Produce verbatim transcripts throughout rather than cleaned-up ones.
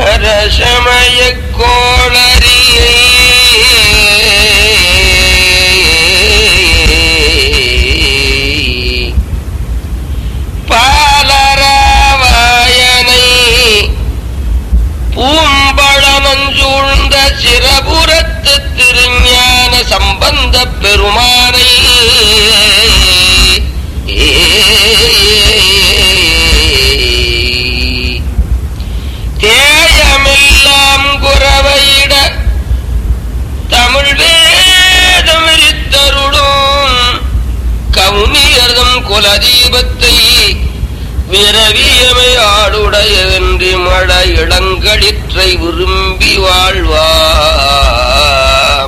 அரசமய கோளரியை பாலராவாயனை பூம்பழமஞ்சூழ்ந்த சிறபுரத்து திருஞான சம்பந்த பெருமானை தேயமெல்லாம் குறவையிட தமிழ் வேதம் விரித்தருளும் கவுனியர்தம் குலதீபத்தை விரவியமை ஆளுடைய வென்றி மழ இளங்களிற்றை விரும்பி வாழ்வாம்.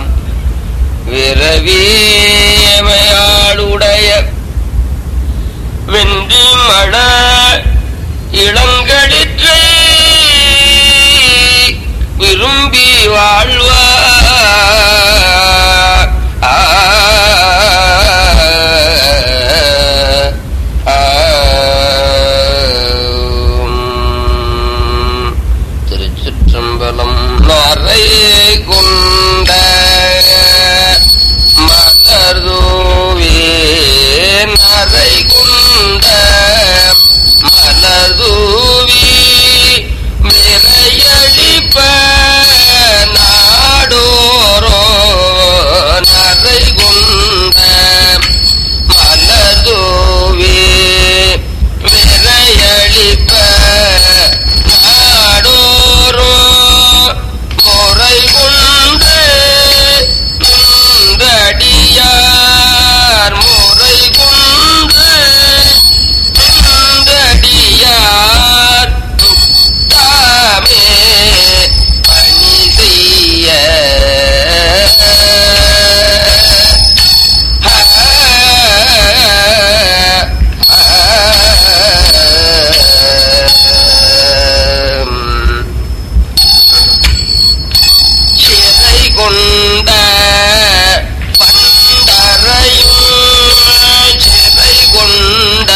விரவியமை ஆளுடைய வென்றி மழ இளங்களிற்றை விரும்பி வாழ்வா. திருச்சிற்றம்பலம். நரை கொண்ட மலர்தூவே நரை கொண்ட மலர்தூவி நிறையழிப்ப நாடோரோ நரை கொண்ட மலர்தூவி நிறையழிப்ப நாடோரோ முறை கொண்டு நின்றடியார் முறை கொண்டு நின்றடியார் துட்டாமே பணி செய்ய சிறை கொண்ட பண்டரையும் சிறை கொண்ட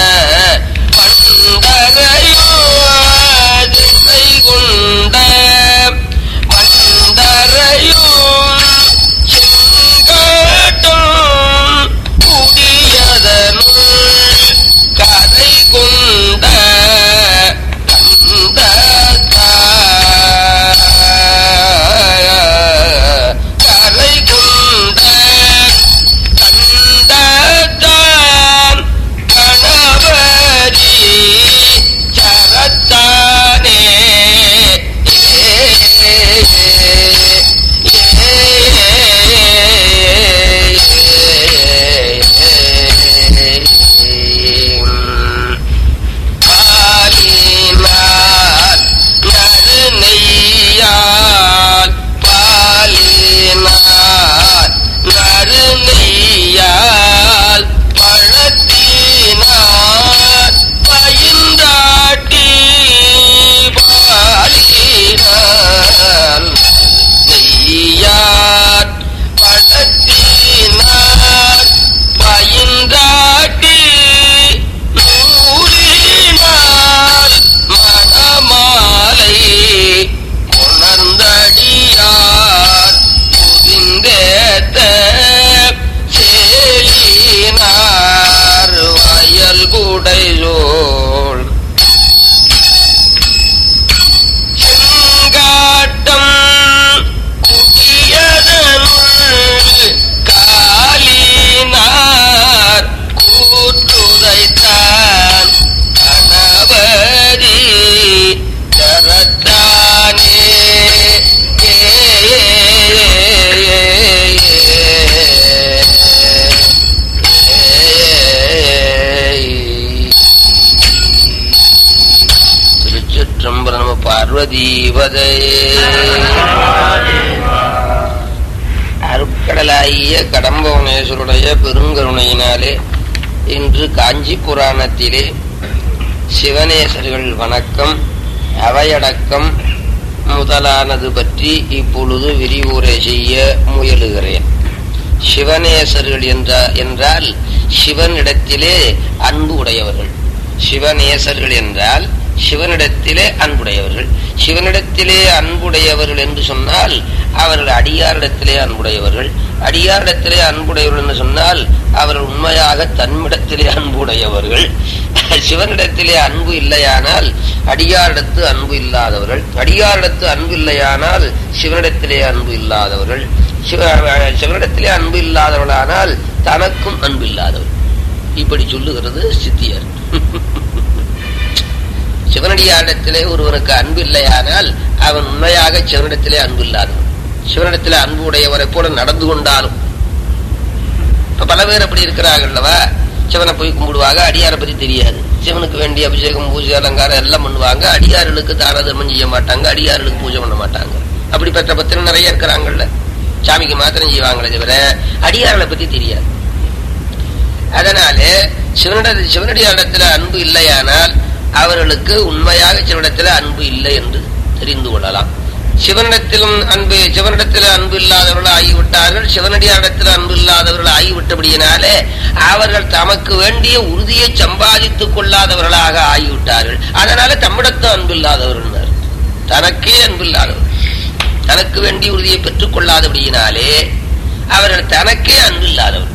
பண்டரையும் சிறை கொண்ட பண்டரையும் செங்காட்டும் குடியதனுள் கரை கொண்ட கரை கொண்ட கண்டத்தான் கணவரி சரத்தானே பாலினால் நறுநெய்யால் பாலினால் நறுநெய்யால் பழத்தினார் பயின்றாட்டி பாலினால் நெய்யார் பழத்தினார் பயின்றாட்டி நூறினார் மணமாலை உணர்ந்தடியார் புரிந்தேத்த சேலினார் வயல் குடையோள் செங்காட்டம் குடியதனுள் காலினார் கூற்றுதைத்தான் கணவரி சரத்தானே திருச்சிற்றம்பலம். நம பார்வதீபதே. அருட்கடலாகிய கடம்பவனேஸ்வருடைய பெருங்கருணையினாலே இன்று காஞ்சி புராணத்திலே சிவனேசர்கள் வணக்கம் அவையடக்கம் முதலானது பற்றி இப்பொழுது விரிவுரை செய்ய முயலுகிறேன். சிவநேசர்கள் என்றால் சிவனிடத்திலே அன்பு உடையவர்கள். சிவநேசர்கள் என்றால் சிவனிடத்திலே அன்புடையவர்கள். சிவனிடத்திலே அன்புடையவர்கள் என்று சொன்னால் அவர்கள் அடியாரிடத்திலே அன்புடையவர்கள். அடியாரிடத்திலே அன்புடையவர்கள் என்று சொன்னால் அவர்கள் உண்மையாக தன்னிடத்திலே அன்புடையவர்கள். சிவனிடத்திலே அன்பு இல்லையானால் அடியாரிடத்து அன்பு இல்லாதவர்கள். அடியாரிடத்து அன்பு இல்லையானால் சிவனிடத்திலே அன்பு இல்லாதவர்கள். சிவனிடத்திலே அன்பு இல்லாதவர்களானால் தனக்கும் அன்பு இல்லாதவர்கள். இப்படி சொல்லுகிறது சித்தியார். சிவனடியாரிடத்திலே ஒருவனுக்கு அன்பு இல்லையானால் அவன் உண்மையாக சிவனிடத்திலே அன்பு இல்லாதவன். சிவனிடத்திலே அன்பு உடையவரை போல நடந்து கொண்டாலும் இப்ப பல பேர் அப்படி இருக்கிறார்கள்லவா, சிவனை போய் கும்பிடுவாங்க, அடியாரை பத்தி தெரியாது. சிவனுக்கு வேண்டிய அபிஷேகம் பூஜை அலங்காரம் எல்லாம் பண்ணுவாங்க, அடியார்களுக்கு தான தர்மம் செய்ய மாட்டாங்க, அடியார்களுக்கு பூஜை பண்ண மாட்டாங்க. அப்படி பெற்ற பத்திரம் நிறைய இருக்கிறாங்கல்ல. சாமிக்கு மாத்திரம் செய்வாங்களே தவிர அடியார்களை பத்தி தெரியாது. அதனாலே சிவனிட சிவனடியாரிடத்துல அன்பு இல்லையானால் அவர்களுக்கு உண்மையாக சிவனிடத்தில் அன்பு இல்லை என்று தெரிந்து கொள்ளலாம். சிவனிடத்திலும் அன்பு சிவனிடத்தில் அன்பு இல்லாதவர்கள் ஆகிவிட்டார்கள். சிவனடியாரிடத்தில் அன்பு இல்லாதவர்கள் ஆகிவிட்டபடியினாலே அவர்கள் தமக்கு வேண்டிய உறுதியை சம்பாதித்துக் கொள்ளாதவர்களாக ஆகிவிட்டார்கள். அதனால தம்மிடத்து அன்பு இல்லாதவர்கள், தனக்கே அன்பு இல்லாதவர்கள், தனக்கு வேண்டிய உறுதியை பெற்றுக் கொள்ளாதபடியினாலே அவர்கள் தனக்கே அன்பு இல்லாதவர்கள்.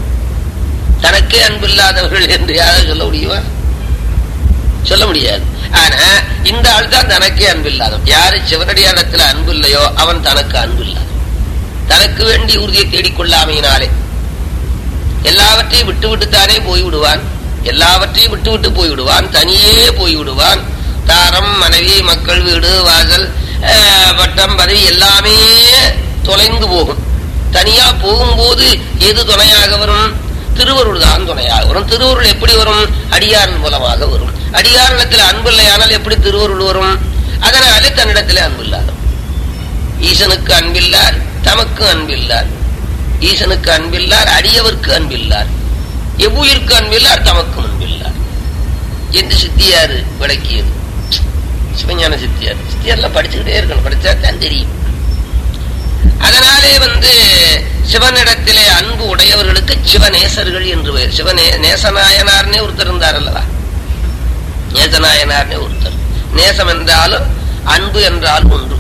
தனக்கே அன்பு இல்லாதவர்கள் என்று யாரும் சொல்ல முடியுமா? சொல்ல முடியாது. ஆனா இந்த ஆள் தான் தனக்கே அன்பு இல்லாதவன். யாரு சிவனடியாரிடத்துல அன்பு இல்லையோ அவன் தனக்கு அன்பு இல்லாதவன். தனக்கு வேண்டிய உறுதியை தேடிக்கொள்ளாமையினாலே எல்லாவற்றையும் விட்டு விட்டுத்தானே போய்விடுவான். எல்லாவற்றையும் விட்டு விட்டு போய்விடுவான். தனியே போய்விடுவான். தாரம், மனைவி, மக்கள், வீடு, வாசல், பட்டம், பதவி எல்லாமே தொலைந்து போகும். தனியா போகும்போது எது துணையாக வரும்? திருவருள் தான் துணையாக வரும். திருவருள் எப்படி வரும்? அடியார் மூலமாக வரும். அடியாரிடத்தில் அன்பு இல்லையானால் எப்படி திருவருள் வரும்? அதனாலே தன்னிடத்திலே அன்பு இல்லாத ஈசனுக்கு அன்பில்லார், தமக்கு அன்பில்லார். ஈசனுக்கு அன்பில்லார், அடியவர்க்கு அன்பில்லார். எவ்வுயிருக்கு அன்பில்லார், தமக்கும் அன்பில்லார் என்று சித்தியார் விளக்கியது. சிவஞான சித்தியார். சித்தியார்லாம் படிச்சுக்கிட்டே இருக்கணும், படிச்சா தான் தெரியும். அதனாலே வந்து சிவனிடத்திலே அன்பு உடையவர்களுக்கு சிவநேசர்கள் என்று பெயர். சிவநே நேசநாயனார்னே ஒருத்தர் இருந்தார் அல்லவா? நேசநாயனார்னே ஒருத்தர். நேசம் என்றாலும் அன்பு என்றாலும் ஒன்று.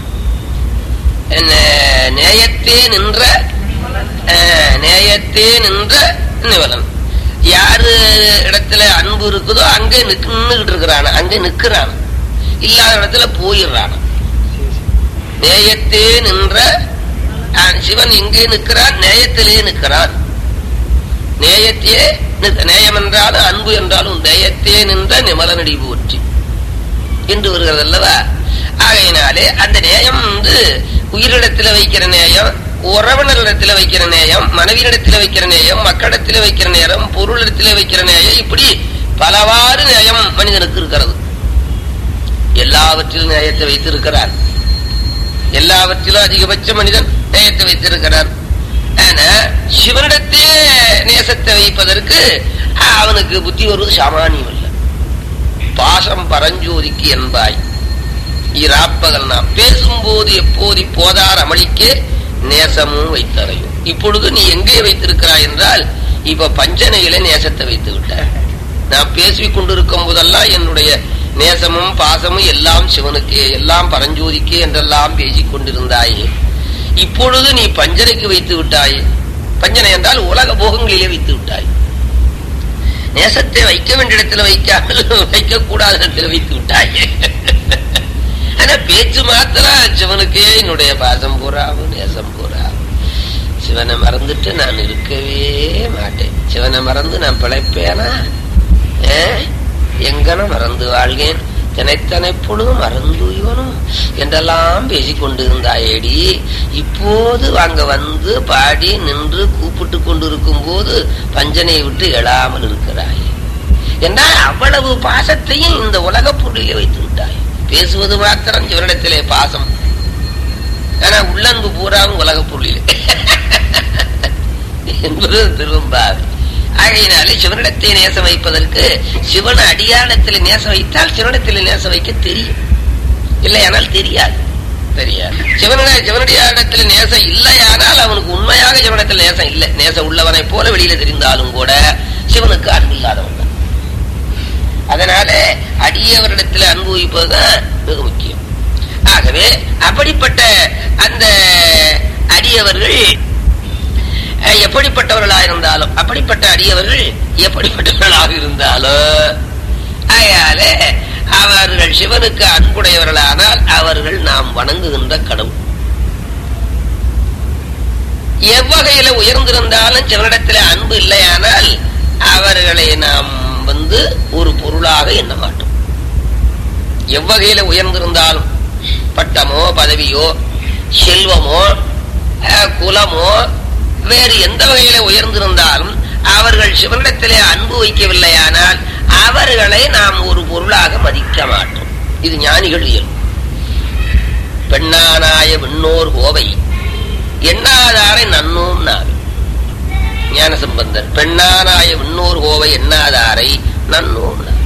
நேயத்தே நின்ற நேயத்தே நின்ற நிவலன். யாரு இடத்துல அன்பு இருக்குதோ அங்கே நின்றுகிட்டு இருக்கிறான, அங்கே நிற்கிறான். இல்லாத இடத்துல போயிடுறான். நேயத்தே நின்ற சிவன் எங்கே நிற்கிறான்? நேயத்திலே நிற்கிறான். நேயத்தே நேயம் என்றாலும் அன்பு என்றாலும் நேயத்தே நின்ற நிமலனடி போற்றி என்று வருகிறது அல்லவா? ஆகையினாலே அந்த நேயம் வந்து உயிரிடத்தில் வைக்கிற நேயம், உறவினரிடத்தில் வைக்கிற நேயம், மனைவியிடத்தில் வைக்கிற நேயம், மக்களிடத்தில் வைக்கிற நேரம், பொருளிடத்தில் வைக்கிற நேயம், இப்படி பலவாறு நேயம் மனிதனுக்கு இருக்கிறது. எல்லாவற்றிலும் நேயத்தை வைத்திருக்கிறார். எல்லாவற்றிலும் அதிகபட்ச மனிதன் நேயத்தை வைத்திருக்கிறார். ஆனா சிவனிடத்தே நேசத்தை வைப்பதற்கு அவனுக்கு புத்தி வருவது சாமானியம் அல்ல. பாசம் பரஞ்சோதிக்கு என்பாய் இராப்பகல் நாம் பேசும்போது எப்போது போதார் அமளிக்கே நேசமும் வைத்தறையும். இப்பொழுது நீ எங்கே வைத்திருக்கிறாய் என்றால் இப்ப பஞ்சனையில நேசத்தை வைத்து விட்டார். நான் பேசிக் கொண்டிருக்கும் போதெல்லாம் என்னுடைய நேசமும் பாசமும் எல்லாம் சிவனுக்கே, எல்லாம் பரஞ்சோதிக்கே என்றெல்லாம் பேசிக் கொண்டிருந்தாயே. இப்பொழுது நீ பஞ்சனைக்கு வைத்து விட்டாயே. பஞ்சனை என்றால் உலக போகங்களிலே வைத்து விட்டாய். நேசத்தை வைக்க வேண்டிய இடத்துல வைக்காமல் வைக்க கூடாத இடத்துல வைத்து விட்டாயே. ஆனா பேச்சு மாத்திரம் சிவனுக்கே என்னுடைய பாசம் பூராவும் நேசம் பூராவும். சிவனை மறந்துட்டு நான் இருக்கவே மாட்டேன். சிவனை மறந்து நான் பிழைப்பேனா? எங்கன மறந்து வாழ்கேன், தினைத்தனை பொழுதும் மறந்து இவனும் என்றெல்லாம் பேசிக்கொண்டு இருந்தாயேடி. இப்போது வாங்க வந்து பாடி நின்று கூப்பிட்டு கொண்டிருக்கும் போது பஞ்சனையை விட்டு எழாமல் இருக்கிறாய் என்றால் அவ்வளவு பாசத்தையும் இந்த உலக பொருளிலே வைத்து விட்டாய். பேசுவது மாத்திரம் சிவனிடத்திலே பாசம், ஆனா உள்ளன்பு பூராவும் உலக பொருளிலே என்பது திரும்பாது. ஆகையினாலே சிவனிடத்தை நேசம் வைப்பதற்கு சிவன் அடியானத்தில் நேசம் வைத்தால் சிவனிடத்தில் நேசம் வைக்க தெரியும், இல்லையானால் தெரியாது தெரியாது. சிவன சிவனடியாரிடத்தில் நேசம் இல்லையானால் அவனுக்கு உண்மையாக சிவனிடத்தில் நேசம் இல்லை. நேசம் உள்ளவனை போல வெளியில தெரிந்தாலும் கூட சிவனுக்கு அன்பு இல்லாதவன் தான். அதனால அடியவரிடத்தில் அனுபவிப்பதுதான் மிக முக்கியம். ஆகவே அப்படிப்பட்ட அந்த அடியவர்கள் எப்படிப்பட்டவர்களாக இருந்தாலும் அப்படிப்பட்ட அடியவர்கள் எப்படிப்பட்டவர்களாக இருந்தாலும் ஆகையால அவர்கள் சிவனுக்கு அன்புடையவர்களானால் அவர்கள் நாம் வணங்குகின்ற கடவுள். எவ்வகையில உயர்ந்திருந்தாலும் சிவனிடத்தில் அன்பு இல்லையானால் அவர்களை நாம் வந்து ஒரு பொருளாக எண்ண மாட்டோம். எவ்வகையில உயர்ந்திருந்தாலும் பட்டமோ பதவியோ செல்வமோ குலமோ வேறு எந்த வகையில உயர்ந்திருந்தாலும் அவர்கள் சிவனிடத்திலே அன்பு வைக்கவில்லையானால் அவர்களை நாம் ஒரு பொருளாக மதிக்க மாட்டோம். இது ஞானிகள் இயல்பு. பெண்ணானாய விண்ணோர் கோவை எண்ணாதாரை நன்னோம் நாவி. ஞான சம்பந்தர் பெண்ணானாய விண்ணோர் கோவை எண்ணாதாரை நன்னோம் நாவி.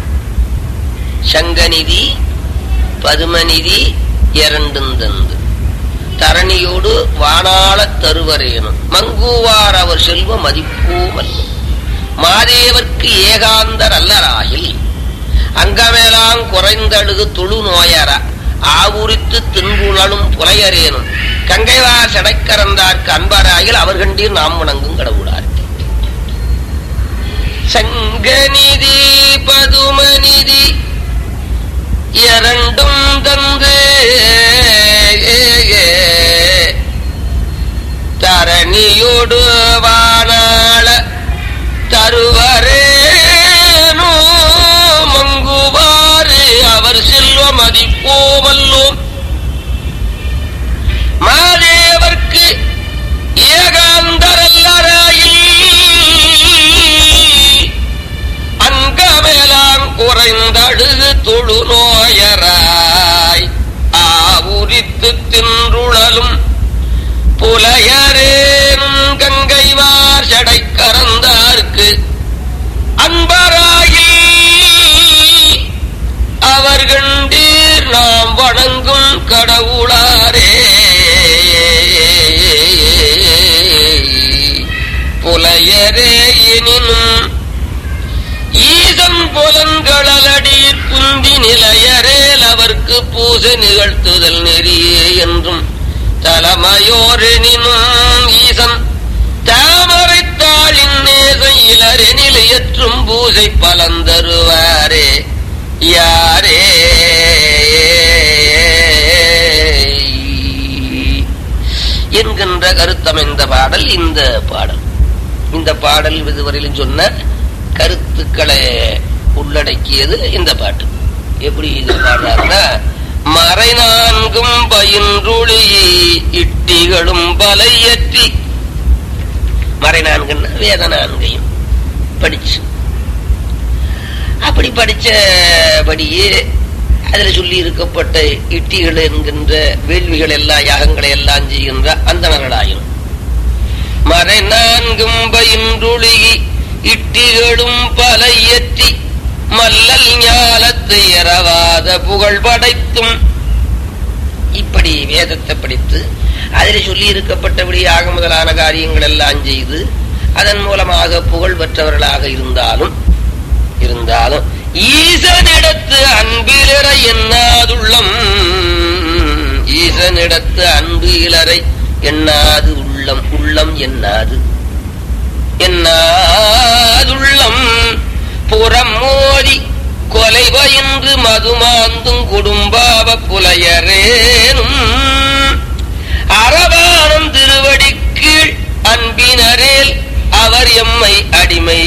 சங்கநிதி பதுமநிதி இரண்டும் தந்து தரணியோடு வானாள தருவரேனும் மங்குவார் அவர் செல்வ மதிப்போமல்ல. மாதேவர்க்கு ஏகாந்தர் அல்லராயில் அங்கமேலாம் குறைந்தழுகு துளு நோயற ஆவுரித்து தின்புணலும் புலையரேனும் கங்கைவார் சடைக்கரந்தார்க்கு அன்பராயில் அவர் கண்டீர் நாம் வணங்கும் கடவுளார். சங்கநிதி பதுமநிதி இரண்டும் தந்து தரணியோடு வானாள தருவரேனோ மங்குவாறு அவர் செல்வ மதிப்போமல்லோம். மாதேவர்க்கு ஏகாந்தரல்லராயில் அங்கமேலாம் குறைந்தழுது தொழு நோயராய் ஆவுரித்து தின்றுழலும் புலையரேனும் கங்கைவார் சடை கறந்தார்க்கு அன்பராகி அவர் கண்டீர் நாம் வணங்கும் கடவுளாரே. புலையரே எனினும் ஈசன் புலன்களடீர் குந்தி நிலையரேல் அவர்க்கு பூசை நிகழ்த்துதல் நெறியே என்றும் தலைமையோரெனினும் ஈசன் தாமரைத்தாளின் நேசை இளரெனிலையற்றும் பூசை பலந்தருவாரே யாரே. என்கின்ற கருத்தமைந்த பாடல் இந்த பாடல். இந்த பாடல் இதுவரையிலும் சொன்ன கருத்துக்களை உள்ளடக்கியது இந்த பாட்டு. எப்படி இது பாடுறாருன்னா, மறை நான்கும் பயின்றுளி இட்டிகளும் பலையற்றி. மறை நான்குன்னா வேத நான்கையும் படிச்சு அப்படி படிச்சபடியே அதுல சொல்லி இருக்கப்பட்ட இட்டிகள் என்கின்ற வேள்விகள் எல்லாம் யாகங்களை எல்லாம் செய்கின்ற அந்தணர்களாயும் மறை நான்கும் பயின்றுளி இட்டிகளும் பலையற்றி மல்லல் ஞாலத்தை இரவாத புகழ் படைத்தும். இப்படி வேதத்தை படித்து அதில் சொல்லி இருக்கப்பட்டபடி ஆக முதலான காரியங்கள் எல்லாம் செய்து அதன் மூலமாக புகழ் பெற்றவர்களாக இருந்தாலும் இருந்தாலும் ஈசனிடத்து அன்பிலரை எண்ணாதுள்ளம். ஈசனிடத்து அன்பு இலரை எண்ணாது உள்ளம். உள்ளம் எண்ணாது எண்ணாதுள்ளம் புறம் மோதி கொலை பயின்று மதுமாந்தும் குடும்பாவ புலையரேனும் அரவானம் திருவடிக்கீழ் அன்பினரேல் அவர் எம்மை அடிமை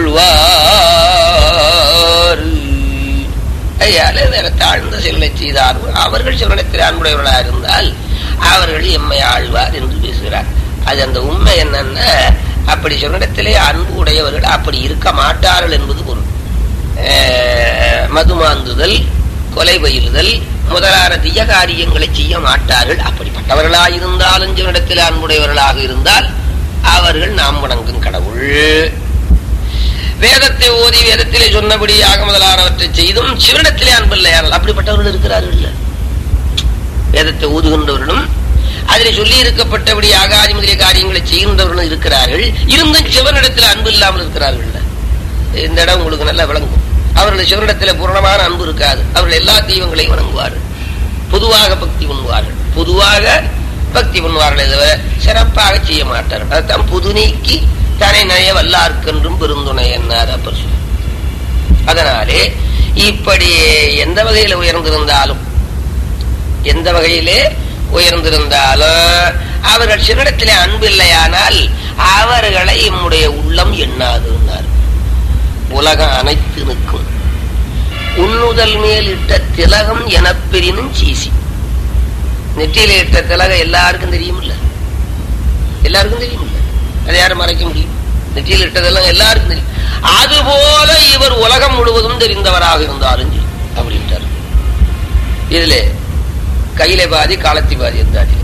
கொள்வார். ஐயாலே வேற தாழ்ந்த செல்லை செய்தார்கள். அவர்கள் சிவனிடத்தில் அன்புடையவர்களாக இருந்தால் அவர்கள் எம்மை ஆழ்வார் என்று பேசுகிறார். அது அந்த உண்மை என்னன்னா, அப்படி சிவனிடத்திலே அன்பு உடையவர்கள் அப்படி இருக்க மாட்டார்கள் என்பது பொருள். மதுமாந்துதல், கொலை பயிலுதல் முதலான தீய காரியங்களை செய்ய மாட்டார்கள். அப்படிப்பட்டவர்களாக இருந்தாலும் சிவனிடத்தில் அன்புடையவர்களாக இருந்தால் அவர்கள் நாம் வணங்கும் கடவுள். வேதத்தை ஓதி வேதத்திலே சொன்னபடியாக முதலானவற்றை செய்தும் சிவனிடத்திலே அன்பில்லையார்கள். அப்படிப்பட்டவர்கள் இருக்கிறார்கள். வேதத்தை ஓதுகின்றவர்களும் அதிலே சொல்லி இருக்கப்பட்டபடி ஆகாதி முதலிய காரியங்களை செய்கின்றவர்களும் இருக்கிறார்கள். இருந்தும் சிவனிடத்தில் அன்பு இல்லாமல் இருக்கிறார்கள். இந்த இடம் உங்களுக்கு நல்லா விளங்கும். அவர்கள் சிவனிடத்தில் பூரணமான அன்பு இருக்காது. அவர்கள் எல்லா தெய்வங்களையும் வணங்குவார்கள். பொதுவாக பக்தி பண்ணுவார்கள். பொதுவாக பக்தி பண்ணுவார்கள். தவிர சிறப்பாக செய்ய மாட்டார்கள். அதுதான் புது நீக்கி தனை நய வல்லார்க்கென்றும் பெருந்துணை என்னார் அப்பர் சொல்லி. அதனாலே இப்படி எந்த வகையில உயர்ந்திருந்தாலும் எந்த வகையிலே உயர்ந்திருந்தாலும் அவர்கள் சிவனிடத்திலே அன்பு இல்லையானால் அவர்களை நம்முடைய உள்ளம் எண்ணாது. உலகம் அனைத்து நிற்கும் உன்னுதல் மேல் இட்ட திலகம் எனப்பெரினும் சீசி. நெற்றியில இட்ட திலகம் எல்லாருக்கும் தெரியுமில்ல, எல்லாருக்கும் தெரியுமில்ல, அதை யாரும் மறைக்க முடியும்? நெற்றியில் இட்டதெல்லாம் எல்லாருக்கும் தெரியும். அதுபோல இவர் உலகம் முழுவதும் தெரிந்தவராக இருந்தாலும் சரி அப்படின்ட்டார். இதுல கையில பாதி காலத்தி பாதி இருந்தாச்சு.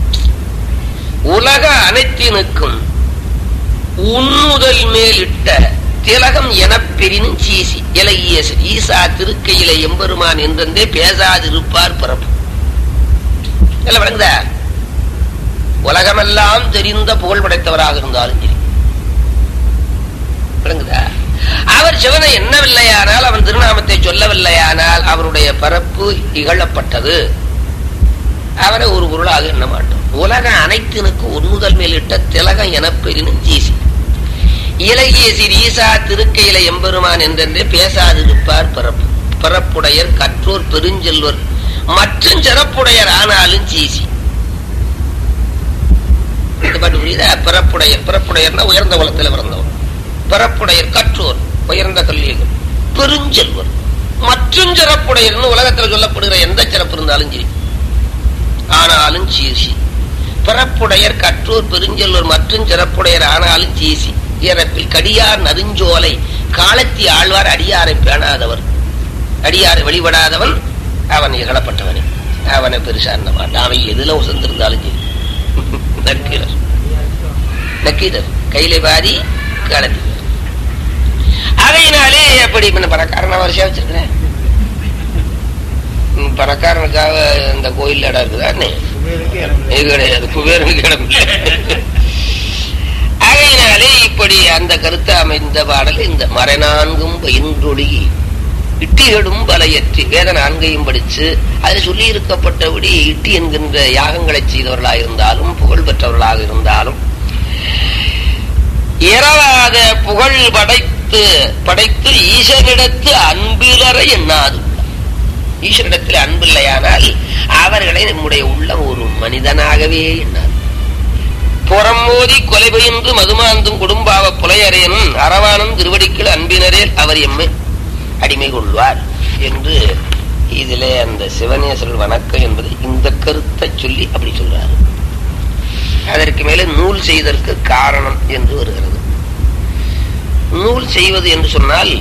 உலக அனைத்தினுக்கும் உன்னுதல் மேல் இட்ட திலகம் எனப்பெரினும் சீசி இலகிய ஈசா திருக்கையில எம்பெருமான் என்றே பேசாதிருப்பார் பிறப்பு. விளங்குதா? உலகமெல்லாம் தெரிந்த புகழ் படைத்தவராக இருந்தாலும் சரி விளங்குதா? அவர் சிவனை எண்ணவில்லையானால், அவன் திருநாமத்தை சொல்லவில்லையானால் அவருடைய பரப்பு இகழப்பட்டது. அவரை ஒரு பொருளாக எண்ண மாட்டோம். உலக அனைத்தினுக்கு உன்னுதல் மேலிட்ட திலகம் எனப்பெரினும் சீசி இலகிய சிறு ஈசா திருக்கையில எம்பெருமான் என்றென்றே பேசாதிருப்பார் பிறப்பு. பிறப்புடையர் கற்றோர் பெருஞ்செல்வர் மற்றும் சிறப்புடையர் ஆனாலும் சீசி. புரியுதா? பிறப்புடையர், பிறப்புடையர்னா உயர்ந்த குலத்தில் பிறந்தவர். பிறப்புடையர் கற்றோர் உயர்ந்த கல்வியர்கள், பெருஞ்செல்வர் மற்றும் சிறப்புடையர்னு உலகத்தில் சொல்லப்படுகிற எந்த சிறப்பு இருந்தாலும் சரி ஆனாலும் சீசி. பிறப்புடையர் கற்றோர் பெருஞ்செல்வர் மற்றும் சிறப்புடையர் ஆனாலும் சீசி. இறப்பில் கடியார் நறுஞ்சோலை காலத்தி ஆழ்வார் அடியாரை பேணாதவர், அடியாரை வழிபடாதவன் அவன் இகழப்பட்டவனே. அவனை பெருசா எண்ண மாட்டான். அவன் எதுல உசந்திருந்தாலும் சரி. நக்கீரர் நக்கீரர் கையில பாதி காலத்தி. அதையினாலே எப்படி பணக்காரன் வரிசையா வச்சிருக்கிறேன். பணக்காரனுக்காக இந்த கோயில் இடம் இருக்குதானே? இது கிடையாது, குபேரனுக்கு இடம் இல்லை. அதையினாலே இப்படி அந்த கருத்தை அமைந்த பாடல் இந்த மறைநான்கும் பயின்றொழி இட்டிகளும் பலையற்றி வேத நான்கையும் படிச்சு அதில் சொல்லி இருக்கப்பட்டபடி இட்டி என்கின்ற யாகங்களை செய்தவர்களாக இருந்தாலும் புகழ் பெற்றவர்களாக இருந்தாலும் ஏறாத புகழ் படைத்து படைத்து ஈசனிடத்து அன்பிலற எண்ணாது. ஈஸ்வரிடத்தில் அன்பில்லையானால் அவர்களை நம்முடைய உள்ளம் ஒரு மனிதனாகவே எண்ணாது. புறமோதி கொலை பயின்று மதுமாந்தும் குடும்பாவ புலையரேனும் அரவானும் திருவடிக்கள் அன்பினரே அவர் எம்மை அடிமை கொள்வார் என்று இதிலே அந்த சிவனேஸ்வரர் வணக்கம் என்பது இந்த கருத்தை சொல்லி அப்படி சொல்றாரு. அதற்கு மேலே நூல் செய்தற்கு காரணம் என்று வருகிறது. நூல் செய்வது என்று சொன்னால்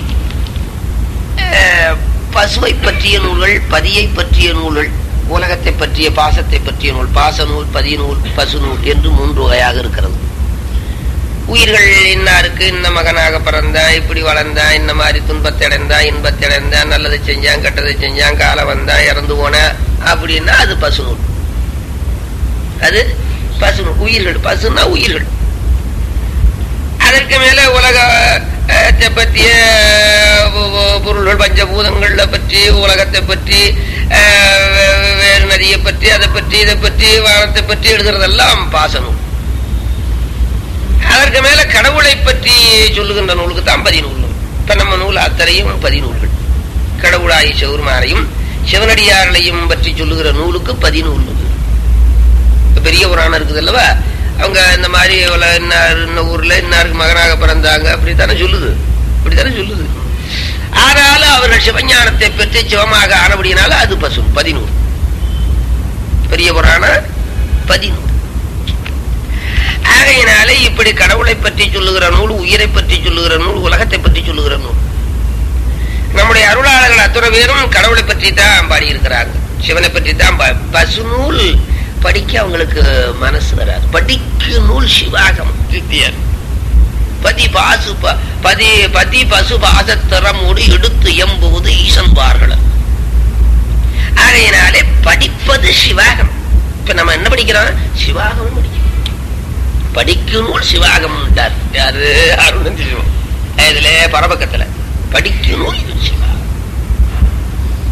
பசுவை பற்றிய நூல்கள், பதியை பற்றிய நூல்கள், உலகத்தை பற்றிய பாசத்தை பற்றிய நூல், பாச நூல், பதிய நூல், பசு நூல் என்று மூன்று வகையாக இருக்கிறது. உயிர்கள் இன்னாருக்கு இன்ன மகனாக பிறந்தா, இப்படி வளர்ந்தா, இந்த மாதிரி துன்பத்தை அடைந்தா, இன்பத்தை அடைந்தா, நல்லதை செஞ்சான், கெட்டதை செஞ்சான், காலம் வந்தா, இறந்து போன அப்படின்னா அது பசு நூல். அது பசு நூல். உயிர்கள், பசுன்னா உயிர்கள். அதற்கு மேல உலகத்தை பற்றிய பொருள்கள், பஞ்சபூதங்களை பற்றி, உலகத்தை பற்றி, வேறு நதியை பற்றி, அதை பற்றி, இதை பற்றி, வானத்தை பற்றி எழுதுறதெல்லாம் பாசநூல். அதற்கு மேல கடவுளை பற்றி சொல்லுகின்ற நூலுக்கு தான் பதிநூல். இப்ப நம்ம நூல் அத்தனையும் பதிநூல்கள். கடவுளாய் சிவருமாரையும் சிவனடியார்களையும் பற்றி சொல்லுகிற நூலுக்கு பதிநூல். பெரிய புராணம் இருக்குது அல்லவா, அவங்க இந்த மாதிரி இன்ன ஊர்ல இன்னாருக்கு மகனாக பிறந்தாங்க அப்படித்தானே சொல்லுது, அப்படித்தானே சொல்லுது. ஆனாலும் அவர்கள் சிவஞானத்தை பெற்று சிவமாக ஆனபடினால அது பசு பதிநூல். பெரிய புராண பதிநூல். ஆகையினாலே இப்படி கடவுளை பற்றி சொல்லுகிற நூல், உயிரை பற்றி சொல்லுகிற நூல், உலகத்தை பற்றி சொல்லுகிற நூல். நம்முடைய அருளாளர்கள் அத்தனை பேரும் கடவுளை பற்றி தான் பாடியிருக்கிறாங்க, சிவனை பற்றி தான். பசு நூல் படிக்க அவங்களுக்கு மனசு வராது. படிக்க நூல் சிவாகம் வித்தியர். பதி பாசு பதி பதி பசு பாசத்தரமோடு எடுத்து எம்புவது ஈசன் பார்கள. ஆகையினாலே படிப்பது சிவாகம். இப்ப நம்ம என்ன படிக்கிறோம்? சிவாகம் படிக்கிறோம். படிக்கும் நூல் சிவாகம். யாரு அருணந்தி சிவம் இதுல பரபக்கத்துல படிக்கும் நூல் சிவாகம்.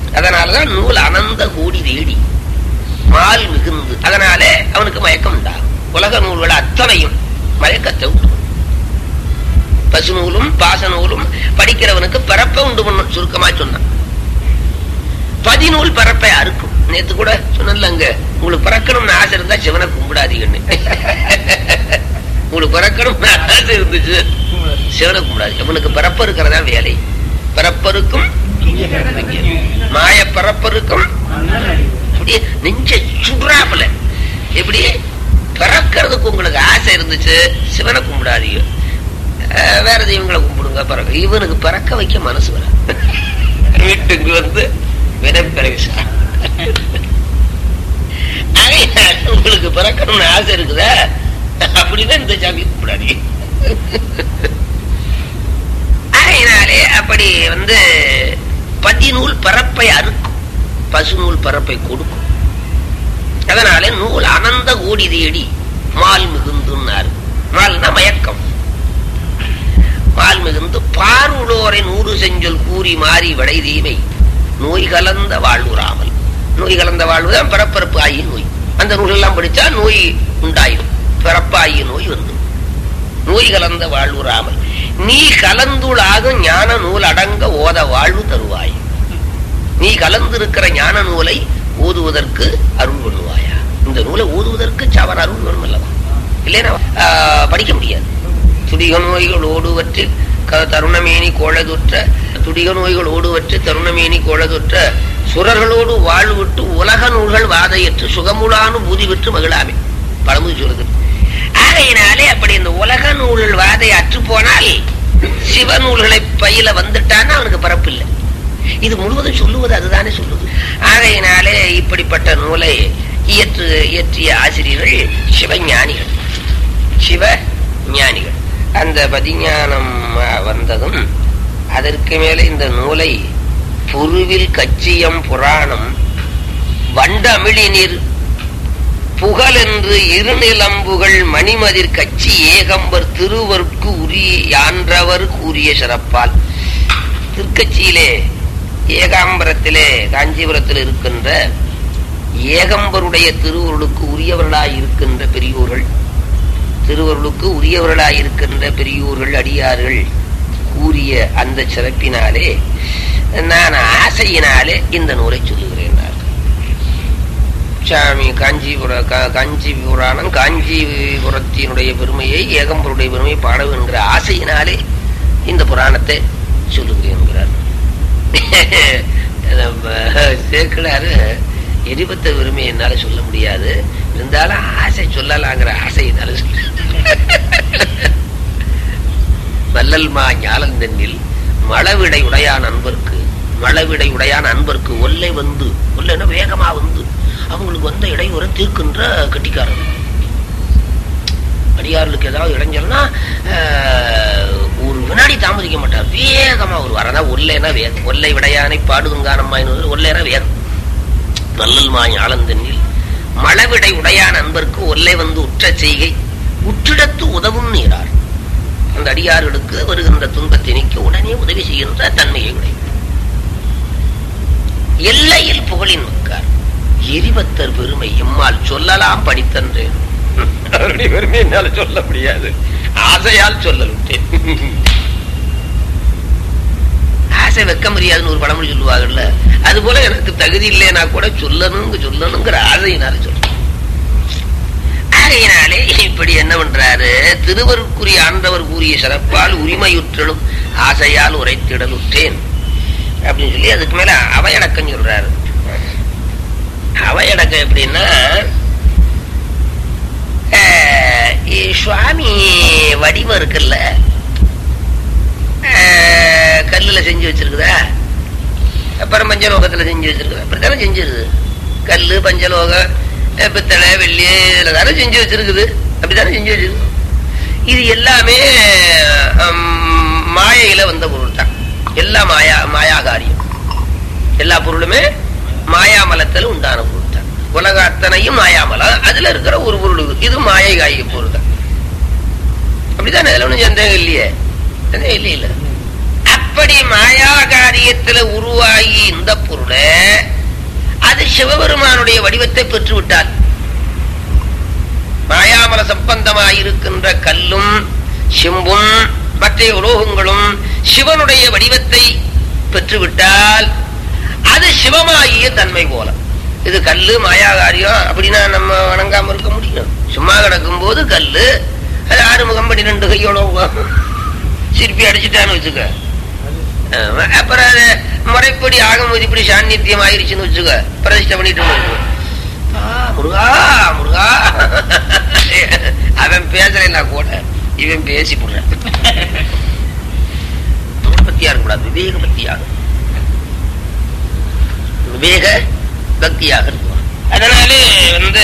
அதனாலதான் நூல் அனந்த கோடி தேடி மால் மிகுந்து, அதனாலே அவனுக்கு மயக்கம் உண்டாகும். உலக நூல்கள் அத்தனையும் மயக்கத்தை உண்டு. பசு நூலும் பாச நூலும் படிக்கிறவனுக்கு பரப்ப உண்டு பண்ணும். சுருக்கமா சொன்னான். பதிநூல் பரப்பை அறுக்கும். நேத்து கூட சொன்னலங்க, உங்களுக்கு பறக்கணும்னு ஆசை இருந்தா சிவனை கும்பிடாதீங்கன்னு. உங்களுக்கு பறக்கணும்னு ஆசை இருந்துச்சு சிவனை கும்பிடாது. அவனுக்கு பரப்ப இருக்கிறதா வேலை. பரப்பருக்கும் மாய பரப்பருக்கும் அப்படியே நெஞ்ச சுடுறாப்புல. எப்படி பிறக்கிறதுக்கு உங்களுக்கு ஆசை இருந்துச்சு சிவனை கும்பிடாதீங்க, வேற தெய்வங்களை கும்பிடுங்க. பிறக்க இவனுக்கு பிறக்க வைக்க மனசு வர வீட்டுக்கு வந்து வினப்பிரவேசா. உங்களுக்கு பிறக்கணும்னு ஆசை இருக்குதா அப்படிதான் இந்த சாமி கும்பிடாதீங்க. அதனாலே அப்படி வந்து பதிநூல் பரப்பை அறுக்கும், பசு நூல் பரப்பை கொடுக்கும். அதனாலே நூல் அனந்த கோடி தேடி மால் மிகுந்துன்னாரு. மால்னா மயக்கம். மால் மிகுந்து பார்வுளோரை நூறு செஞ்சொல் கூறி மாறி விடை தீமை நோய் கலந்த வாழ்வுறாமல். நோய் கலந்த வாழ்வுதான் பிறப்பரப்பு ஆகிய நோய். அந்த நூல் எல்லாம் படிச்சா நோய் உண்டாயிடும். பிறப்பாகிய நோய் வந்து நோய் கலந்த வாழ்வுறாமல் நீ கலந்துளாகும் ஞான நூல் அடங்க ஓத வாழ்வு தருவாய். நீ கலந்திருக்கிற ஞான நூலை ஓதுவதற்கு அருள் பண்ணுவாயா. இந்த நூலை ஓதுவதற்கு சவன் அருள் வேணும் அல்லவா, இல்லைன்னா படிக்க முடியாது. துடிக நோய்கள் ஓடுவற்றில் தருணமேனி கோளதுற்ற துடிக நோய்கள் ஓடுவற்று தருணமேனி கோளதுற்ற சுரர்களோடு வாழ்விட்டு உலக நூல்கள் வாதையற்று சுகமுளானு பூதி விட்டு மகிழாமே பழமுதி சொல்லுது. ஆகையினாலே அப்படி இந்த உலக நூல்கள் வாதை அற்று போனால் சிவ நூல்களை பயில வந்துட்டான்னா அவனுக்கு பரப்பு இல்லை. இது முழுவதும் சொல்லுவது அதுதானே சொல்லுது. ஆகையினாலே இப்படிப்பட்ட நூலை இயற்று இயற்றிய ஆசிரியர்கள் சிவஞானிகள். சிவ ஞானிகள். அந்த பதிஞானம் வந்ததும் அதற்கு மேலே இந்த நூலை புருவில் கச்சியம் புராணம் வண்டமிழிநீர் புகழென்று இருநிலம்புகள் மணிமதிர் கச்சி ஏகம்பர் திருவருக்கு உரியான்றவர் கூறிய சிறப்பால். திருக்கட்சியிலே ஏகாம்பரத்திலே காஞ்சிபுரத்தில் இருக்கின்ற ஏகம்பருடைய திருவருளுக்கு உரியவர்களாய் இருக்கின்ற பெரியோர்கள், திருவருளுக்கு உரியவர்களாய் இருக்கின்ற பெரியோர்கள் அடியார்கள் கூறிய அந்த சிறப்பினாலே நான் ஆசையினாலே இந்த நூலை சொல்லுகிறேன். சாமி காஞ்சிபுர காஞ்சி புராணம் காஞ்சிபுரத்தினுடைய பெருமையை ஏகம்பருடைய பெருமையை பாட என்கிற ஆசையினாலே இந்த புராணத்தை சொல்லுகிறேன். சேர்க்கிறாரு எரிபத்த பெருமை என்னால சொல்ல முடியாது, இருந்தாலும் ஆசை சொல்லலாங்கிற ஆசையினால சொல்ல. வல்லல்மா ஞாலந்தன்னில் மழவிடை உடையான் அன்பருக்கு மழவிடை உடையான் அன்பருக்கு ஒல்லை வந்து ஒல்லைன்னா வேகமா வந்து அவங்களுக்கு வந்த இடையூற தீர்க்கின்ற கட்டிக்காரன். அடியார்களுக்கு ஏதாவது இடைஞ்சல்னா ஒரு வினாடி தாமதிக்க மாட்டார், வேகமா ஒரு வரதா. ஒல்லைனா வேகம். ஒல்லை விடையானை பாடுதுங்கானம்மாயின்னு ஒல்லைனா வேகம். வல்லல்மா ஞாலந்தன்னில் மழவிடை உடையான் அன்பருக்கு ஒல்லை வந்து உற்ற செய்கை உற்றிடத்து உதவும் நீரார். அந்த அடியார்களுக்கு வருகின்ற துன்பத்தை நீக்க உடனே உதவி செய்கின்ற தன்மையை உடைய எல்லையில் புகழின் மிக்கார் எரிபத்தர் பெருமை எம்மால் சொல்லலாம் படித்தன்றேன். அவருடைய பெருமை என்னால சொல்ல முடியாது, ஆசையால் சொல்லலுட்டேன். ஆசை வைக்க முடியாதுன்னு ஒரு பழமொழி சொல்லுவாங்கல்ல, அது போல எனக்கு தகுதி இல்லைன்னா கூட சொல்லணும் சொல்லணுங்கிற ஆசையினால சொல்ல. ஆகையினாலே இப்படி என்ன பண்றாரு, திருவருக்குரிய ஆண்டவர் கூறிய சிறப்பால் உரிமையுற்றலும் ஆசையால் உரைத்திடலுற்றேன் அப்படின்னு சொல்லி அதுக்கு மேல அவையடக்கம் சொல்றாரு. அவையடக்கம் எப்படின்னா, சுவாமி வடிவம் இருக்குல்ல, கல்லுல செஞ்சு வச்சிருக்குதா, அப்புறம் பஞ்சலோகத்துல செஞ்சு வச்சிருக்குதா, அப்படித்தானே செஞ்சிருக்குது. கல்லு பஞ்சலோகம் பித்தளை வெள்ளி இதுல தானே செஞ்சு வச்சிருக்குது, அப்படித்தானே செஞ்சு வச்சிருக்கு. இது எல்லாமே மாயையில வந்த பொருள் தான். எல்லா மாயா மாயாகாரியம், எல்லா பொருளுமே மாயாமலத்தில் உண்டான பொருள் தான். உலக அத்தனையும் மாயாமலம், அதுல இருக்கிற ஒரு பொருள் இது மாயை காய பொருள் தான். அப்படித்தானே, அதுல ஒன்றும் சந்தேகம் இல்லையே, சந்தேகம் இல்லை இல்ல. அப்ப அப்படி மாயா காரியத்துல உருவாகி இந்த பொருளை அது சிவபெருமானுடைய வடிவத்தை பெற்று விட்டால், மாயாமல சம்பந்தமாயிருக்கின்ற கல்லும் செம்பும் மற்ற உலோகங்களும் சிவனுடைய வடிவத்தை பெற்றுவிட்டால் அது சிவமாகிய தன்மை போல. இது கல்லு மாயாகாரியம் அப்படின்னா நம்ம வணங்காம இருக்க முடியும்? சும்மா கிடக்கும் போது கல்லு, அது ஆறுமுகம் பன்னிரெண்டு கையோட சிற்பி அடிச்சுட்டான்னு வச்சுக்க, அப்புறம் அது முறைப்படி ஆகமதி இப்படி சாநித்தியம் ஆயிருச்சுன்னு வச்சுக்க, பிரதிஷ்டை பண்ணிட்டு முருகா முருகா அவன் பேசலைன்னா கூட இவன் பேசி போடுற. பக்தியா இருக்கக்கூடாது, விவேக பக்தியாக விவேக பக்தியாக இருக்கும். அதனாலே வந்து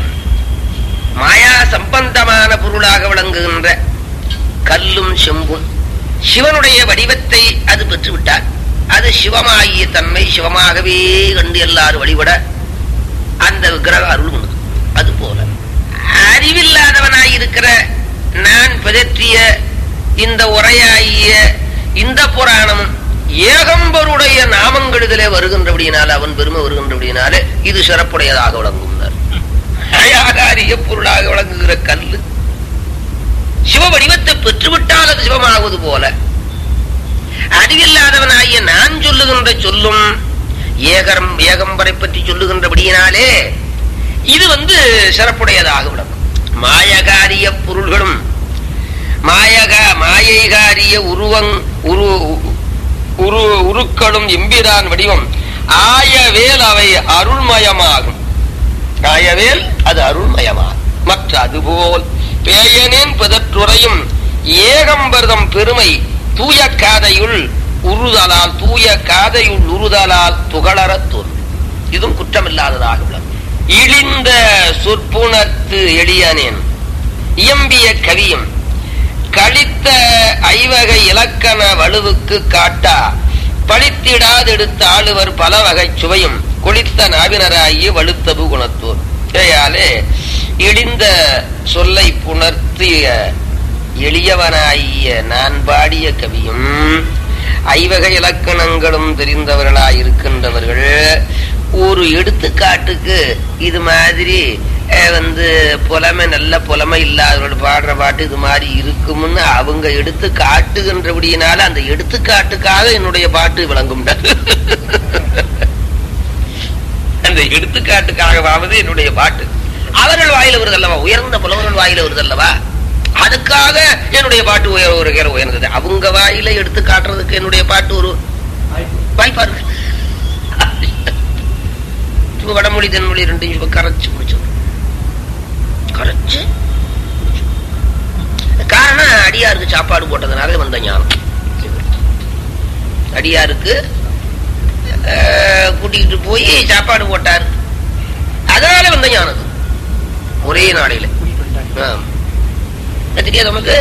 மாயா சம்பந்தமான பொருளாக விளங்குகின்ற கல்லும் செம்பும் சிவனுடைய வடிவத்தை அது பெற்றுவிட்டால் அது சிவமாகிய தன்மை சிவமாகவே கண்டு எல்லாரும் வழிபட அந்த விக்கிரக அருள் உண்டு. அது போல அறிவில்லாதவனாய் இருக்கிற நான் பிதற்றிய இந்த உரையாகிய இந்த புராணமும் ஏகம்பருடைய நாமங்கள் இதிலே வருகின்றபடியினால, அவன் பெருமை வருகின்றபடியினாலே இது சிறப்புடையதாக விளங்கும். அரிய பொருளாக விளங்குகிற கல்லு சிவ வடிவத்தை பெற்றுவிட்டால் அது சிவமாகுவது போல, அறிவில்லாதவனாகிய நான் சொல்லுகின்ற சொல்லும் ஏகரம் ஏகம்பரை பற்றி சொல்லுகின்றபடியினாலே இது வந்து சிறப்புடையதாக விளங்கும். மாயகாரிய பொருள்களும் மாயக மாயைகாரிய உருவங் உரு உரு உருக்களும் எம்பிரான் வடிவம் ஆயவேல் அவை அருள்மயமாகும். ஆயவேல் அது அருள்மயமாகும். மற்ற அதுபோல் பேயனேன் பிதற்றுறையும் ஏகம்பர்தம் பெருமை தூய காதையுள் உருதலால் தூய காதையுள் உருதலால் துகளறத் தோன்றும். இதுவும் குற்றமில்லாததாக உள்ளது. இழிந்த சொற்புணர்த்து எளியனேன் இயம்பிய கவியும் கழித்த ஐவகை இலக்கண வலுவுக்கு காட்டா பழித்திடாதெடுத்த ஆளுவர் பல வகை சுவையும் கொளித்த நாவினராகிய வலுத்தபு குணத்தோர். இதையாலே இழிந்த சொல்லை புணர்த்திய எளியவனாகிய நான் பாடிய கவியும் ஐவகை இலக்கணங்களும் தெரிந்தவர்களாயிருக்கின்றவர்கள் ஒரு எடுத்துக்காட்டுக்கு இது மாதிரி வந்து புலமை நல்ல புலமை இல்லாதவர்கள் பாடுற பாட்டு இது மாதிரி இருக்கும்னு அவங்க எடுத்து காட்டுகின்றபடியினால அந்த எடுத்துக்காட்டுக்காக என்னுடைய பாட்டு விளங்கும். அந்த எடுத்துக்காட்டுக்காகவாவது என்னுடைய பாட்டு அவர்கள் வாயில வருதல்லவா, உயர்ந்த புலவர்கள் வாயில வருதல்லவா, அதுக்காக என்னுடைய பாட்டு உயர் உயர்ந்தது. அவங்க வாயில எடுத்து காட்டுறதுக்கு என்னுடைய பாட்டு ஒரு வாய்ப்பா இருக்கு. வடமொழி தென்மொழி ரெண்டு கரைச்சு முடிச்சு கரைச்சு காரணம் அடியாருக்கு சாப்பாடு போட்டதுனால வந்த ஞானம். அடியாருக்கு கூட்டிகிட்டு போய் சாப்பாடு போட்டார், அதனால வந்த ஞானம் ஒரே நாளையில. தெரியாது நமக்கு.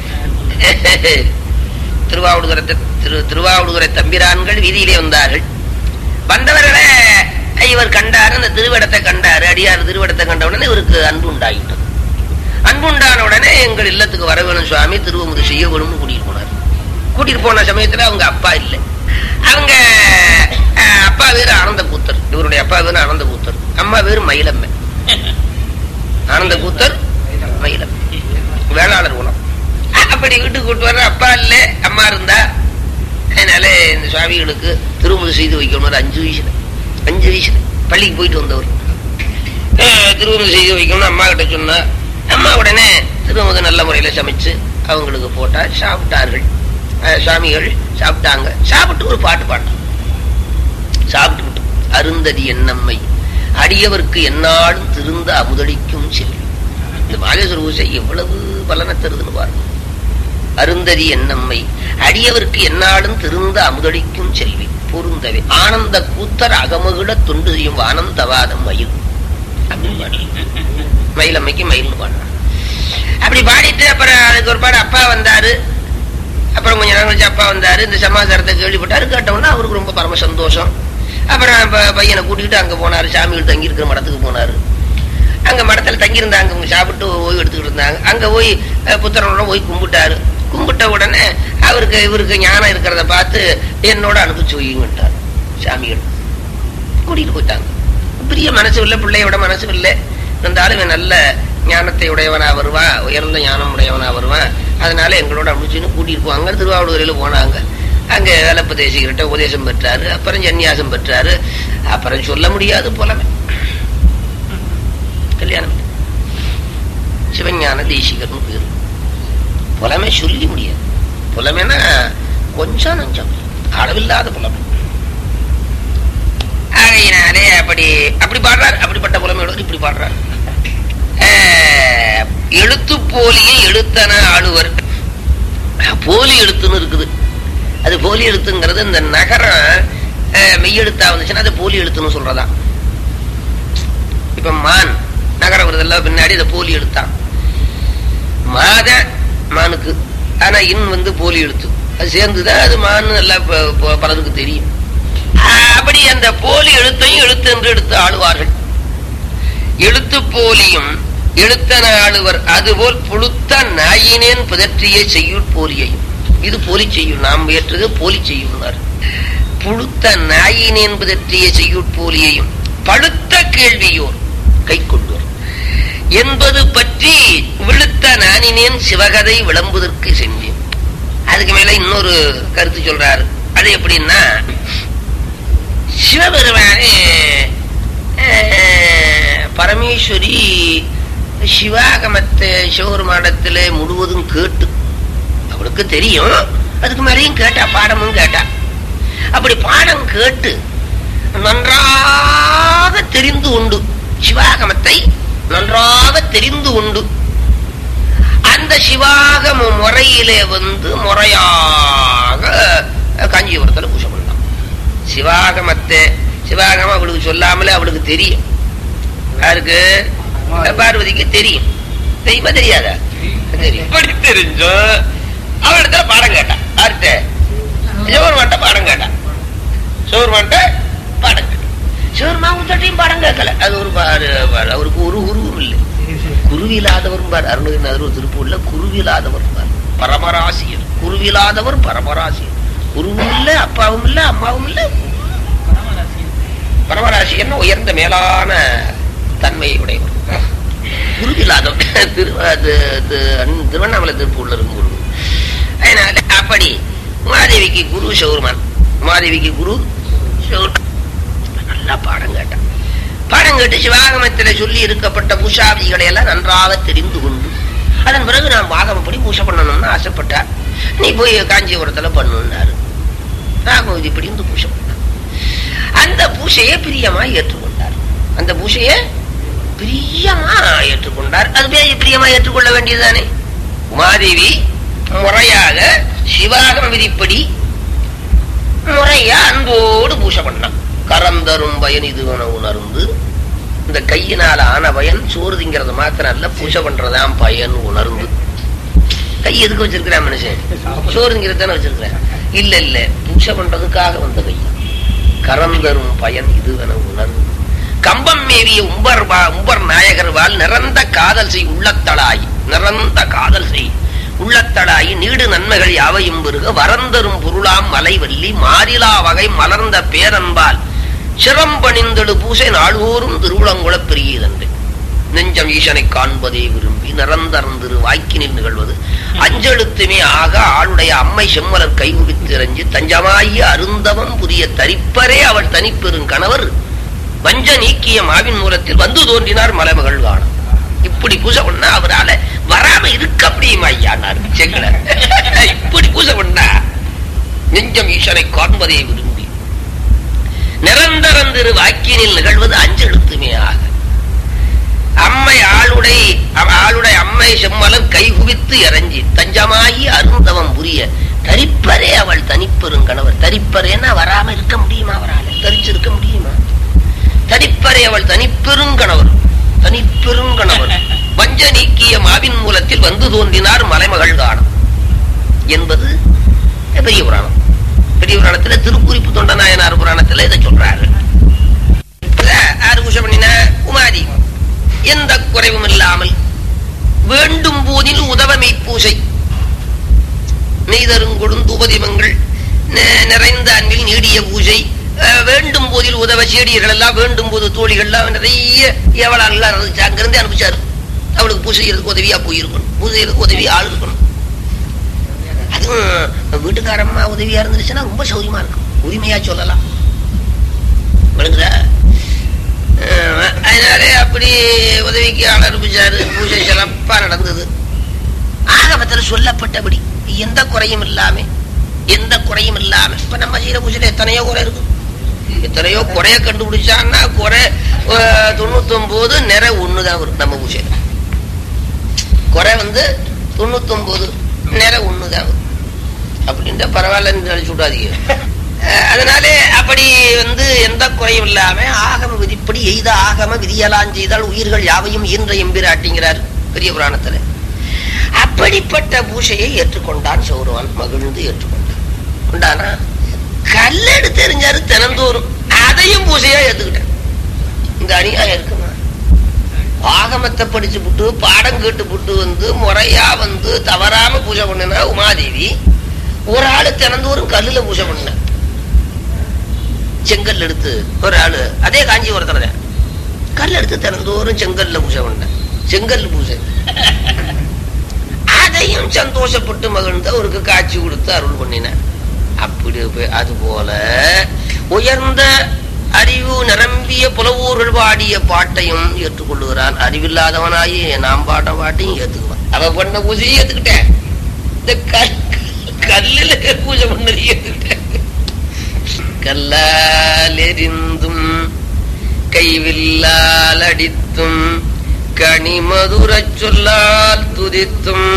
திருவாவூடுதுறை திரு திருவாவூடுதுறை தம்பிரான்கள் வீதியிலே வந்தார்கள். வந்தவர்களை இவர் கண்டாரு, அந்த திருவிடத்தை கண்டாரு. அடியார் திருவிடத்தை கண்ட உடனே இவருக்கு அன்பு உண்டாகிட்டது. அன்பு உண்டான உடனே எங்கள் இல்லத்துக்கு வர வேணும் சுவாமி, திருவமுது செய்ய வேணும்னு கூட்டிட்டு போனார். கூட்டிட்டு போன சமயத்துல அவங்க அப்பா இல்லை. அவங்க அப்பா பேரு ஆனந்த கூத்தர், இவருடைய அப்பா பேரு ஆனந்த கூத்தர், அம்மா பேரு மயிலம்மை. ஆனந்த கூத்தர் மயிலம்மை வேளாளர் குலம். அப்படி வீட்டுக்கு கூட்டு வர்ற அப்பா இல்லை, அம்மா இருந்தா. அதனால இந்த சுவாமிகளுக்கு திருமுது செய்து வைக்கணும். அஞ்சு வயசுல அஞ்சு வயசுல பள்ளிக்கு போயிட்டு வந்தவர் திருமுது செய்து வைக்கணும்னு அம்மா கிட்ட சொன்னா, அம்மா உடனே திருமுது நல்ல முறையில சமைச்சு அவங்களுக்கு போட்டா சாப்பிட்டார்கள். சுவாமிகள் சாப்பிட்டாங்க. சாப்பிட்டு ஒரு பாட்டு பாட்டாங்க. சாப்பிட்டு விட்டு அருந்ததி என்னம்மை அடியவருக்கு என்னாலும் திருந்த அமுதளிக்கும் செல்வி. இந்த மாகேஸ்வர பூசை எவ்வளவு பலனை தருதுன்னு பாருங்க. அருந்ததி என்னம்மை அடியவருக்கு என்னாலும் திருந்த அமுதளிக்கும் செல்வி பொருந்தவே ஆனந்த கூத்தர் அகமகிழ தொண்டு செய்யும் ஆனந்தவாதம் மயில் மயிலம்மைக்கு மயில்னு பாடுறாங்க. அப்படி பாடிட்டு அப்புறம் அதுக்கு ஒரு பாடு அப்பா வந்தாரு. அப்புறம் கொஞ்ச நேரம் கழிச்சு அப்பா வந்தாரு. இந்த சமாச்சாரத்தை கேள்விப்பட்டாரு. கேட்டோம்னா அவருக்கு ரொம்ப பரம சந்தோஷம். அப்புறம் பையனை கூட்டிகிட்டு அங்க போனாரு. சாமிகள் தங்கி இருக்கிற மடத்துக்கு போனாரு. அங்க மடத்துல தங்கி இருந்தாங்க. அவங்க சாப்பிட்டு ஓய்வு எடுத்துக்கிட்டு இருந்தாங்க. அங்க போய் புத்திரனோட போய் கும்பிட்டாரு. கும்பிட்ட உடனே அவருக்கு இவருக்கு ஞானம் இருக்கிறத பார்த்து என்னோட அனுப்பிச்சு வையுங்கட்டார் சாமிகள். கூட்டிட்டு போயிட்டாங்க. பெரிய மனசு இல்லை, பிள்ளையோட மனசு இல்லை. இருந்தாலும் இவன் நல்ல ஞானத்தை உடையவனா வருவான், உயர்ந்த ஞானம் உடையவனா வருவான், அதனால எங்களோட அனுப்பிச்சுன்னு கூட்டிட்டு போவாங்க. திருவாவூரில் போனாங்க. அங்க வேலப்பதேசிகிட்ட உபதேசம் பெற்றாரு. அப்புறம் சன்னியாசம் பெற்றாரு. அப்புறம் சொல்ல முடியாது புலமை. கல்யாணம் சிவஞான தேசிகர்னு பேரு. புலமை சொல்லி முடியாது. புலமைன்னா கொஞ்சம் நஞ்சம், அளவில்லாத புலமை. ஆகையினாலே அப்படி அப்படி பாடுறாரு. அப்படிப்பட்ட புலமையோடு இப்படி பாடுறாரு. எழுத்து போலியை எழுத்தன ஆளுவர். போலி எழுத்துன்னு இருக்குது. அது போலி எழுத்துங்கிறது இந்த நகரம் மெய்யெழுத்தா வந்துச்சுன்னா அது போலி எழுத்துன்னு சொல்றதா. இப்ப மான் நகரம் வருதெல்லாம் பின்னாடி அதை போலி எழுத்தான். மாத மானுக்கு ஆனா இன் வந்து போலி எழுத்து. அது சேர்ந்துதான் அது மான் எல்லாம் பலருக்கு தெரியும். அப்படி அந்த போலி எழுத்தையும் எழுத்து என்று எடுத்து ஆளுவார்கள். எழுத்து போலியும் எழுத்தன ஆளுவர். அதுபோல் புழுத்த நாயினேன் புதற்றிய செய்யுள் போலியையும். இது போலி செய்யும், நாம் ஏற்றது போலி செய்யும். புழுத்த நாயினேன் புதற்றிய செய்யுள் போலியையும் பழுத்த கேள்வியோர் கை கொண்டோர் என்பது பற்றி விழுத்த நானினேன் சிவகதை விளம்புவதற்கு சென்றேன். அதுக்கு மேல இன்னொரு கருத்து சொல்றாரு. அது எப்படின்னா, சிவபெருமானே பரமேஸ்வரி சிவாகமத்தை சிவபெருமானத்திலே முழுவதும் கேட்டு அவளுக்கு தெரியும். அதுக்கு மேலேயும் கேட்டா, பாடமும் கேட்டா. அப்படி பாடம் கேட்டு நன்றாக தெரிந்து உண்டு, சிவாகமத்தை நன்றாக தெரிந்து உண்டு. அந்த சிவாகம முறையிலே வந்து முறையாக காஞ்சிபுரத்தில் பூஜை பண்ணலாம். சிவாகமத்தை சிவாகமம் அவளுக்கு சொல்லாமலே அவளுக்கு தெரியும். யாருக்கு? பார்வதிக்கு தெரியும். தெரியுமா தெரியாதா? தெரியும். அப்படி தெரிஞ்சோ அவளிடத்துல பாடம் கேட்டான். யார்கிட்ட? சிவபெருமான்ட்ட பாடம் கேட்டான். சிவபெருமான்ட்ட பாடம் கேட்டான். சிவபெருமான் பாடம் கேட்கல. அது ஒரு அவருக்கு ஒரு குருவும் இல்லை. குருவிலாதவரும் பார். அருணகிரிநாதர் திருப்பூர்ல குருவிலாதவர் பார். பரமராசியர். குருவிலாதவர் பரமராசியர். குருவும் இல்ல, அப்பாவும் இல்ல, அம்மாவும் இல்ல, பரமராசியர் உயர்ந்த மேலான தன்மையை உடையவர். குருவிலாதவர். திருவண்ணாமலை திருப்பூர்ல இருக்கும் குரு. அதனால அப்படி உமாதேவிக்கு குரு சிவபெருமான். உமாதேவிக்கு குரு சிவபெருமான். நல்லா பாடம் கேட்டான். பாடம் கேட்டு சிவாகமத்தில் சொல்லி இருக்கப்பட்ட பூஷாவிதிகளை எல்லாம் நன்றாக தெரிந்து கொண்டு அதன் பிறகு நான் வாகமப்படி பூஷை பண்ணணும்னு ஆசைப்பட்டார். நீ போய் காஞ்சிபுரத்துல பண்ணுனாரு. ராகவதி இப்படி இருந்து பூஷை பண்ணார். அந்த பூசையை பிரியமா ஏற்றுக்கொண்டார். அந்த பூசையை பிரியமா ஏற்றுக்கொண்டார். அது பிரியமா ஏற்றுக்கொள்ள வேண்டியதுதானே. உமாதேவி முறையாக சிவாகம விதிப்படி முறையா அன்போடு பூசை பண்ணான். கரந்தரும் பயன் இது உணர்ந்து, இந்த கையினால ஆன பயன் சோறு திங்கிறது மாத்திரம் அல்ல, பூஜை பண்றதான் பயன் உணர்ந்து. கை எதுக்கு வச்சிருக்கிறான் மனுஷன்? சோறு திங்கிறது தானே வச்சிருக்கிறேன். இல்ல இல்ல, பூஜை பண்றதுக்காக வந்த கை. கரந்தரும் பயன் இது உணர்ந்து கம்பம் மேவிய உம்பர் உம்பர் நாயகர் வாழ் நிறந்த காதல் செய் உள்ளத்தளாய். நிறந்த காதல் செய் உள்ளத்தளாயி நீடு நன்மைகள் யாவையும் பெருக வரந்தரும் பொருளாம் மலைவல்லி மாறிலா வகை மலர்ந்த பேரன்பால் சிரம்பணிந்தெழு பூசை நாள்தோறும் திருவுளங்குள பெரியதன்று. நெஞ்சம் ஈசனை காண்பதே விரும்பி நிரந்தரந்திரு வாய்க்கினில் நிகழ்வது அஞ்செழுத்துமே ஆக ஆளுடைய அம்மை செம்மலர் கைகுவித்திரஞ்சு தஞ்சமாகிய அருந்தவம் புதிய தரிப்பரே அவள் தனிப்பெரும் கணவர் வஞ்ச நீக்கிய மாவின் மூலத்தில் வந்து தோன்றினார் மலைமகள் காணும். இப்படி பூஜை பண்ணா அவரால வராம இருக்க முடியுமா ஐயானார் செங்கல. இப்படி பூஜை பண்ணா நெஞ்சம் ஈசனை காண்பதே விரும்பி நிரந்தரந்திரு வாக்கியனில் நிகழ்வது அஞ்செழுத்துமே ஆக அம்மை ஆளுடை ஆளுடை அம்மை செம்மலர் கைகுவித்து இறஞ்சி தஞ்சமாகி அருந்தவம் புரிய தரிப்பரே அவள் தனிப்பெரும் கணவர். தரிப்பரேன்னா வராம இருக்க முடியுமா? அவரால தரிச்சிருக்க முடியுமா? தனிப்பரே அவள் தனிப்பெருங்கணவர். தனிப்பெருங்கணவர் வஞ்ச நீக்கிய மாவின் மூலத்தில் வந்து தோன்றினார் மலைமகள் காணும் என்பது பெரிய புராணம். பெரிய புராணத்துல திருக்குறிப்பு தொண்ட நாயனார் புராணத்துல இதை சொல்றாரு. ஆறு பூஜை பண்ணின உமாதி எந்த குறைவும் இல்லாமல் வேண்டும் போதில் உதவமை பூசை நெய்தரும் கொடுந்துபதிமங்கள் நிறைந்த அன்பில் நீடிய பூஜை வேண்டும் போதில் உதவ செடியர்கள் எல்லாம் வேண்டும் போது தோழிகள்லாம் நிறைய எவ்வளவு இருந்துச்சு அங்கிருந்தே அனுப்பிச்சாரு. அவளுக்கு பூஜை செய்யறதுக்கு உதவியா போயிருக்கணும், பூஜை செய்யறதுக்கு உதவியா ஆள் இருக்கணும். அதுவும் வீட்டுக்காரம்மா உதவியா இருந்துச்சுன்னா ரொம்ப சௌரியமா இருக்கும், உரிமையா சொல்லலாம். விளங்குதா? அதனாலே அப்படி உதவிக்கு ஆள் அனுப்பிச்சாரு. பூஜை சிறப்பா நடந்தது. ஆகமத்தில் சொல்லப்பட்டபடி எந்த குறையும் இல்லாம எந்த குறையும் இல்லாம இப்ப நம்ம செய்யற பூஜையில எத்தனையோ குறை இருக்கு. எத்தனையோ குறைய கண்டுபிடிச்சான்னா குறை தொண்ணூத்தி ஒன்பது நிறை ஒண்ணுதான் வரும். நம்ம பூஜையில குறை வந்து தொண்ணூத்தி ஒன்பது நிறை ஒண்ணுதான் வரும். அப்படின்ற பரவாயில்லன்னு நினைச்சு விடாதீங்க. அதனாலே அப்படி வந்து எந்த குறையும் இல்லாம ஆகம விதிப்படி எய்த ஆகம விதியலாம் செய்தால் உயிர்கள் யாவையும் ஈன்ற எம்பிராட்டிங்கிறார் பெரிய புராணத்துல. அப்படிப்பட்ட பூஷையை ஏற்றுக்கொண்டான் சௌரவன். மகிழ்ந்து ஏற்றுக்கொண்டான். கொண்டானா கல்லெடு தெரிஞ்சாரு தினந்தோறும் அதையும் பூசையா ஏத்துக்கிட்டேன். இந்த அநியாயம் இருக்குமா? ஆகமத்தை படிச்சு புட்டு பாடம் கேட்டு புட்டு வந்து முறையா வந்து தவறாம பூஜை பண்ணினா உமாதேவி ஒரு ஆளு தினந்தோறும் கல்லுல பூஜை பண்ண. செங்கல் எடுத்து ஒரு ஆளு அதே காஞ்சிபுரத்துல கல் எடுத்து தினந்தோறும் செங்கல்ல பூஜை பண்ண. செங்கல் பூஜை அதையும் சந்தோஷப்பட்டு மகிழ்ந்து அவருக்கு காட்சி கொடுத்து அருள் பண்ணின. அப்படி அது போல உயர்ந்த அறிவு நிரம்பிய புலவூர்கள் பாடிய பாட்டையும் ஏற்றுக்கொள்ளுகிறான். அறிவில்லாதவனாயி நாம் பாட்ட பாட்டையும் ஏத்துக்குவான். அவ பண்ண பூஜையும் ஏத்துக்கிட்டேன். இந்த கல்லில பூஜை பண்ணது ஏத்துக்கிட்டேன். கல்லால் எரிந்தும் கைவில்லால் அடித்தும் கனிமதுர சொல்லால் துதித்தும்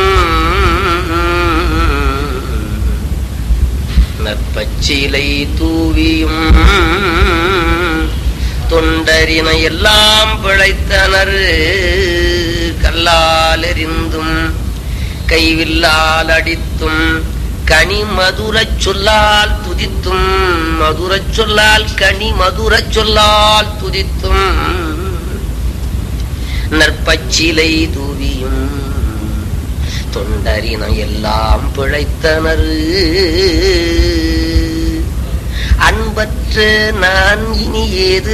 நற்பச்சிலை தூவியும் தொண்டரின எல்லாம் பிழைத்தனர். கல்லால் எறிந்தும் கைவில்லால் அடித்தும் கனி மதுர சொல்லால் துதித்தும் மதுர சொல்லால் கனி மதுர சொல்லால் துதித்தும் நற்பச்சிலை தூவியும் தொண்டரின எல்லாம் பிழைத்தனர். அன்பற்ற நான் இனி ஏது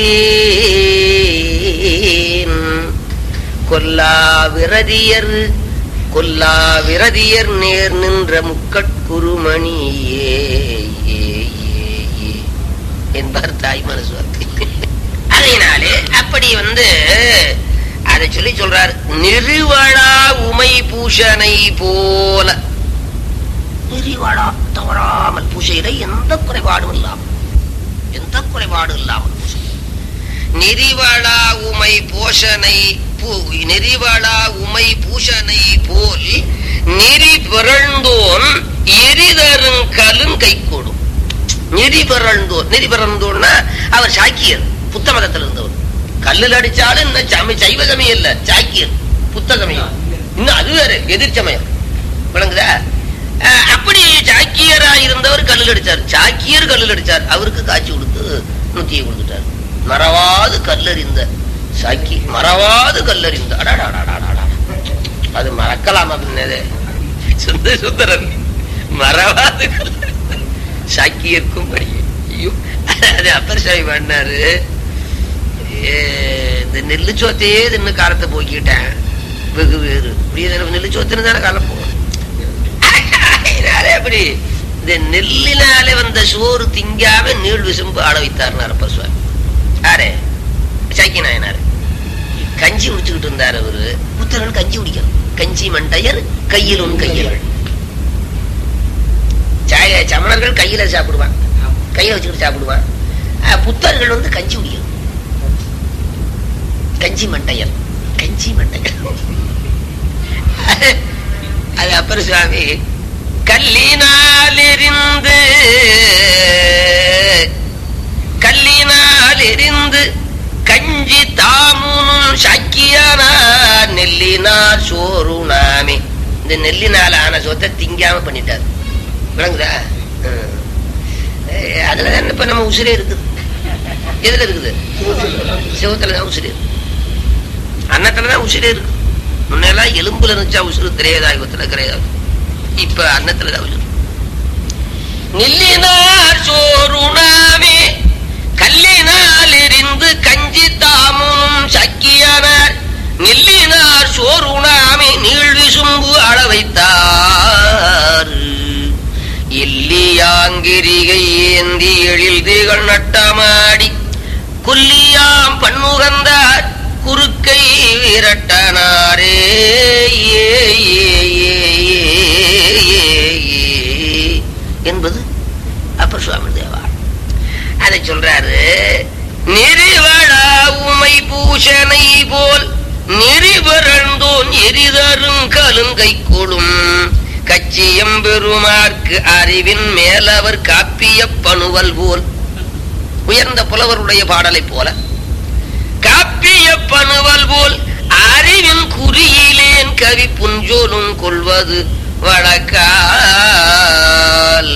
செய்வேன் கொல்லா விரதியர் கொல்லா விரதியர் நேர் நின்ற முக்கட்குருமணியே என்பார் தாய் மனசுவார்த்தை. அதனாலே அப்படி வந்து அதை சொல்லி சொல்றார். நெறிவழா உமை பூஷனை போல நெறிவழா தவறாமல் பூஷையில எந்த குறைபாடும் இல்லாமல் எந்த குறைபாடும் இல்லாமல் பூஷை. நெறிவழா உமை போஷனை நெறிவழா உமை பூஷனை போல் நெறி பிறழ்ந்தோன் எரிதரும் கலும் கை கூடும். நெறி பிறழ்ந்தோன் நெறி பிறந்தோன்னா அவர் சாக்கியர், புத்த மதத்தில் இருந்தவர். கல்லில் அடிச்சாலும் இன்னும் சைவ சமயம் இல்ல, சாக்கியர் புத்த சமயம். இன்னும் அது வேற எதிர் சமயம். விளங்குதா? அப்படி சாக்கியரா இருந்தவர் கல்லில் அடிச்சார். சாக்கியர் கல்லில் அடிச்சார். அவருக்கு காட்சி கொடுத்து நுத்தியை கொடுத்துட்டார். மறவாது கல்லறிந்த சாக்கி மறவாது கல்லறிந்த அது மறக்கலாம் அப்படின்னதே சுந்த சுந்தரன் மறவாது சாக்கியர்க்கும் ஐயோ அது அப்பர் சாமி பண்ணாரு. இந்த நெல்லு சோத்தையே தின்னு காலத்தை போக்கிட்டேன். வெகு வேறு நெல்லு சோத்துன்னு தானே காலம் போகும். அப்படி இந்த நெல்லினாலே வந்த சோறு திங்காம நீள் விசும்பு ஆட வைத்தார் அப்பர் சுவாமி. யாரே சாக்கி நாயனாரு. கஞ்சி குடிச்சுக்கிட்டு இருந்தார் அவரு. புத்தர்கள் கஞ்சி குடிக்கணும். கஞ்சி மண்டையர் கையில் உன் கையில். சமணர்கள் கையில சாப்பிடுவான், கையில வச்சுக்கிட்டு சாப்பிடுவான். புத்தர்கள் வந்து கஞ்சி குடிக்கணும். கஞ்சி மண்டையர் கஞ்சி மண்டையர். அது அப்பர் சுவாமி கல்லினால் எரிந்து கல்லினால் எரிந்து கஞ்சி தாமுனும் சாக்கியானா நெல்லினால் சோறு நாமே. இந்த நெல்லினால் ஆன சொத்தை திங்காம பண்ணிட்டாரு. விளங்குதா? அதுலதான் இப்ப நம்ம உசிரே இருக்குது. எதுல இருக்குது? சிவத்துலதான் உசிரே இருக்கு. அன்னத்துலதான் உசிரே இருக்கு. முன்னெல்லாம் எலும்புல இருந்துச்சா உசுறு தெரியாதா? யுகத்துல கிடையாது. இப்ப அன்னத்துல தவிர நெல்லினார் சோறுணாமே கல்லினால் எரிந்து கஞ்சி தாமும் சக்கியனார் நெல்லினார் சோறுணாமே நீள் விசும்பு அள வைத்தார் எல்லியாங்கிரிகை ஏந்தி எழில் திகழ் நட்டமாடி கொல்லியாம் பன்முகந்தார் குறுக்கை விரட்டனாரே என்பது அப்பர் சுவாமி தேவா. அதை சொல்றாரு. நெறிவழா உமை பூஷனை போல் நெறிபரந்தோன் எரிதரும் கலுங்கை கொடும் கச்சியம் பெருமார்க்கு அறிவின் மேலவர் காப்பிய பணுவல் போல் உயர்ந்த புலவருடைய பாடலை போல காப்பிய பணுவல் போல் அறிவின் குறியிலேன் கவி புஞ்சோலும் கொள்வது வழக்கால்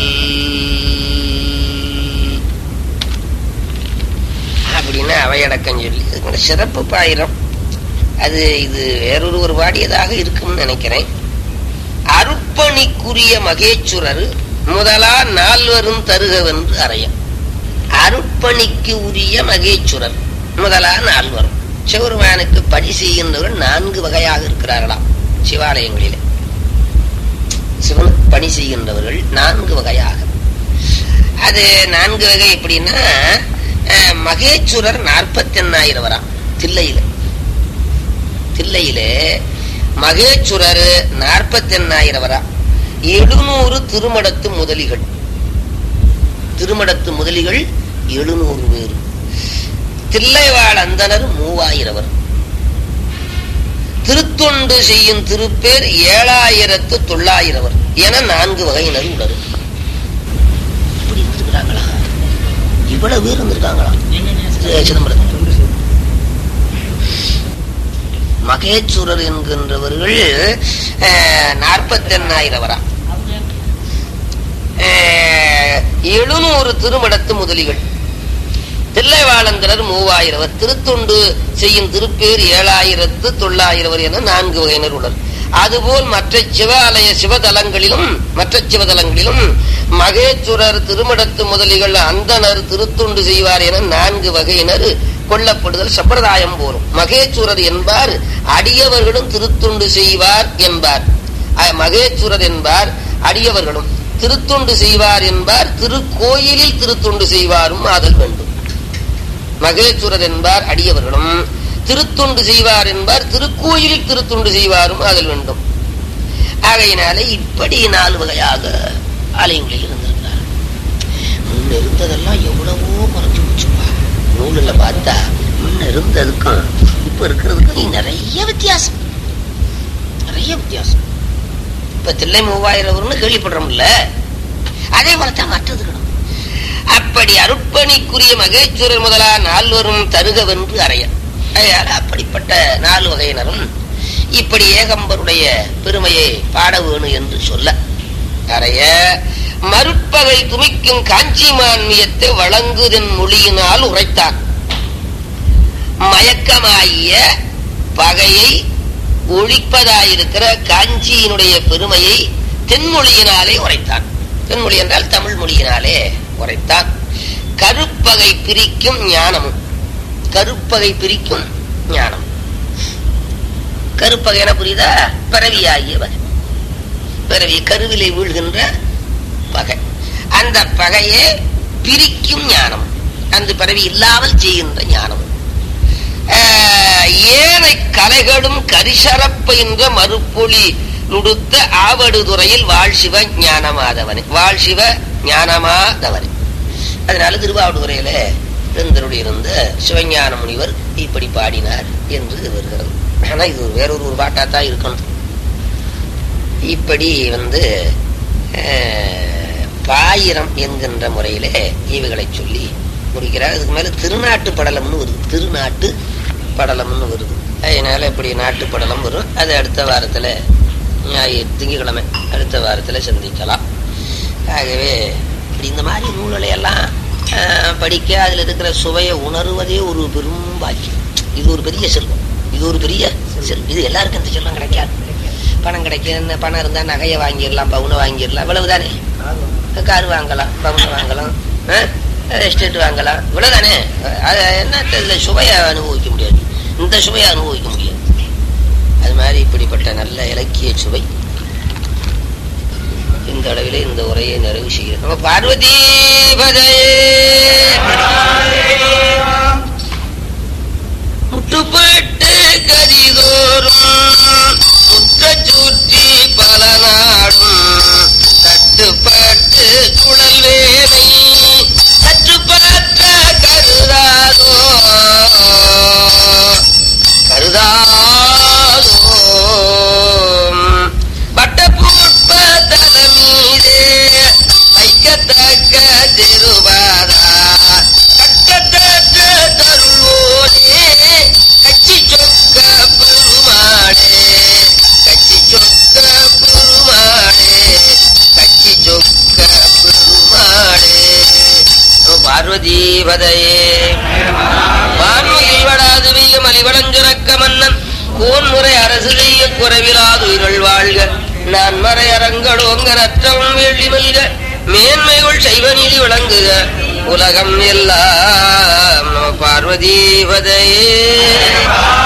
அப்படின்னு அவையடக்கம் சொல்லி சிறப்பு பாயிரம். அது இது வேறொரு ஒரு பாடியதாக இருக்கும்னு நினைக்கிறேன். அருப்பணிக்குரிய மகேச்சுரர் முதலா நால்வரும் தருகவென்று அறையம். அருப்பணிக்கு உரிய மகேச்சுரர் முதலா நால்வரும் சிவருமானுக்கு பணி செய்கின்றவர்கள் நான்கு வகையாக இருக்கிறார்களாம். சிவாலயங்களிலே சிவனுக்கு பணி செய்கின்றவர்கள் நான்கு வகையாக. அது நான்கு வகை எப்படின்னா, மகேச்சுரர் நாற்பத்தி எண்ணாயிரம் வரா தில்லையில தில்லையில மகேச்சுரர் நாற்பத்தி எண்ணாயிரம் வரா. எழுநூறு திருமடத்து முதலிகள் திருமடத்து முதலிகள் எழுநூறு பேர். தில்லைவாழ் அந்தனர் மூவாயிரவர். திருத்தொண்டு செய்யும் திருப்பேர் ஏழாயிரத்து தொள்ளாயிரவர் என நான்கு வகையினர் உணரும். இப்படி இருந்திருக்கிறாங்களா? இவ்வளவு பேர் இருந்திருக்காங்களா சிதம்பரம்? மகேச்சுரர் என்கின்றவர்கள் நாற்பத்தி எண்ணாயிரவரா. எழுநூறு திருமடத்து முதலிகள். தில்லைவாழந்தனர் மூவாயிரவர். திருத்தொண்டு செய்யும் திருப்பேர் ஏழாயிரத்து தொள்ளாயிரவர் என நான்கு வகையினர் உடல். அதுபோல் மற்ற சிவாலய சிவதலங்களிலும் மற்ற சிவதலங்களிலும் மகேச்சுரர் திருமடத்து முதலிகள் அந்தனர் திருத்தொண்டு செய்வார் என நான்கு வகையினர் கொல்லப்படுதல் சம்பிரதாயம் போலும். மகேச்சுரர் என்பார் அடியவர்களும் திருத்தொண்டு செய்வார் என்பார். மகேச்சுரர் என்பார் அடியவர்களும் திருத்தொண்டு செய்வார் என்பார். திருக்கோயிலில் திருத்தொண்டு செய்வாரும் ஆதல் வேண்டும். மகேச்சுரர் என்பார் அடியவர்களும் திருத்தொண்டு செய்வார் என்பார். திருக்கோயிலில் திருத்தொண்டு செய்வாரும் ஆதல் வேண்டும். ஆகையினாலே இப்படி நாலு வகையாக ஆலயங்களில் இருந்திருக்கிறார். முன்ன இருந்ததெல்லாம் எவ்வளவோ குறைஞ்சு போச்சுப்பா. நூலில் பார்த்தா முன்ன இருந்ததுக்கும் இப்ப இருக்கிறதுக்கும் நிறைய வித்தியாசம் நிறைய வித்தியாசம். இப்ப தில்லை மூவாயிரம் கேள்விப்படுறோம்ல, அதே போலத்தான் மற்றதுக்கணும். அப்படி அருப்பணிக்குரிய மகேச்சுரர் முதலா நால்வரும் தருகவென்று அறைய. அப்படிப்பட்ட நாலு வகையினரும் இப்படி ஏகம்பருடைய பெருமையை பாட வேணும் என்று சொல்ல அறைய மறுப்பகை துமிக்கும் காஞ்சி மான்மியத்தை வழங்குதன் மொழியினால் உரைத்தான். மயக்கமாகிய பகையை ஒழிப்பதாயிருக்கிற காஞ்சியினுடைய பெருமையை தென்மொழியினாலே உரைத்தான். தென்மொழி என்றால் தமிழ் மொழியினாலே உரைத்தான். கருப்பகை பிரிக்கும் ஞானமும். கருப்பகை பிரிக்கும் ஞானம். கருப்பகை என புரியுதா? பரவியாகிய வகை. பிறவி கருவிலை வீழ்கின்ற பகை. அந்த பகையை பிரிக்கும் ஞானம். அந்த பிறவி இல்லாமல் செய்கின்ற ஞானம். ஏனை கலைகளும் கரிசரப்ப என்ற மறுப்பொழி நுடுத்த ஆவடுதுறையில் வாழ்சிவ ஞானமாதவனே. வாழ்சிவ ஞானமாதவனே. அதனால திருவாவடுதுறையில இருந்தருடைய இருந்த சிவஞான முனிவர் இப்படி பாடினார் என்று வருகிறது. ஆனா இது வேறொரு ஒரு பாட்டாத்தான் இருக்கணும். இப்படி வந்து பாயிரம் என்கின்ற முறையிலே இவைகளை சொல்லி முடிக்கிறார். அதுக்கு மேல திருநாட்டு படலம்னு வருது. திருநாட்டு படலம்னு வருது. அதனால இப்படி நாட்டு படலம் வரும். அது அடுத்த வாரத்துல திங்கட்கிழமை அடுத்த வாரத்துல சந்திக்கலாம். ஆகவே இப்படி இந்த மாதிரி நூல்களை எல்லாம் படிக்க அதுல இருக்கிற சுவையை உணர்வதே ஒரு பெரும் பாக்கியம். இது ஒரு பெரிய செல்வம். இது ஒரு பெரிய செல்வம். இது எல்லாருக்கும் இந்த செல்வம் கிடைக்காது. பணம் கிடைக்கும், பணம் இருந்தா நகையை வாங்கிடலாம், பவுனை வாங்கிடலாம், இவ்வளவுதானே. கார் வாங்கலாம், பவுனை வாங்கலாம், எஸ்டேட் வாங்கலாம், இவ்வளவுதானே. அது என்ன இதுல சுவையை அனுபவிக்க முடியாது, இந்த சுவையை அனுபவிக்க முடியாது. அது மாதிரி இப்படிப்பட்ட நல்ல இலக்கிய சுவை இந்த அளவிலே இந்த உரையை நிறைவு செய்கிறோம். நம்ம பார்வதி முட்டுப்பட்டு கதிதோறும் முற்ற சுற்றி பல நாடும் தட்டுப்பட்டு குழல் வேலை கற்றுப்பற்ற கருதாதோ கருதாதோ பட்ட புஷ்ப தலமீதே வைக்கத்தக்க திருவாதா கட்டத்தட்ட தருவோனே கட்சி சொக்க பெருமாளே கட்சி சொக்க பெருமாளே கட்சி சொக்க பெருமாளே. பார்வதி பதையே வான்மையில் வடாது வெய்ய மலிவளஞ்சுரக்க மன்னன் கோன்முறை அரசு செய்ய குறைவிலாது உயிர்கள் வாழ்க நான் மறை அரங்கடோங்க நற்றவும் வேள்வி மல்க மேன்மைகள் செய்வ நீதி விளங்குக உலகம் எல்லாம். பார்வதி பதையே.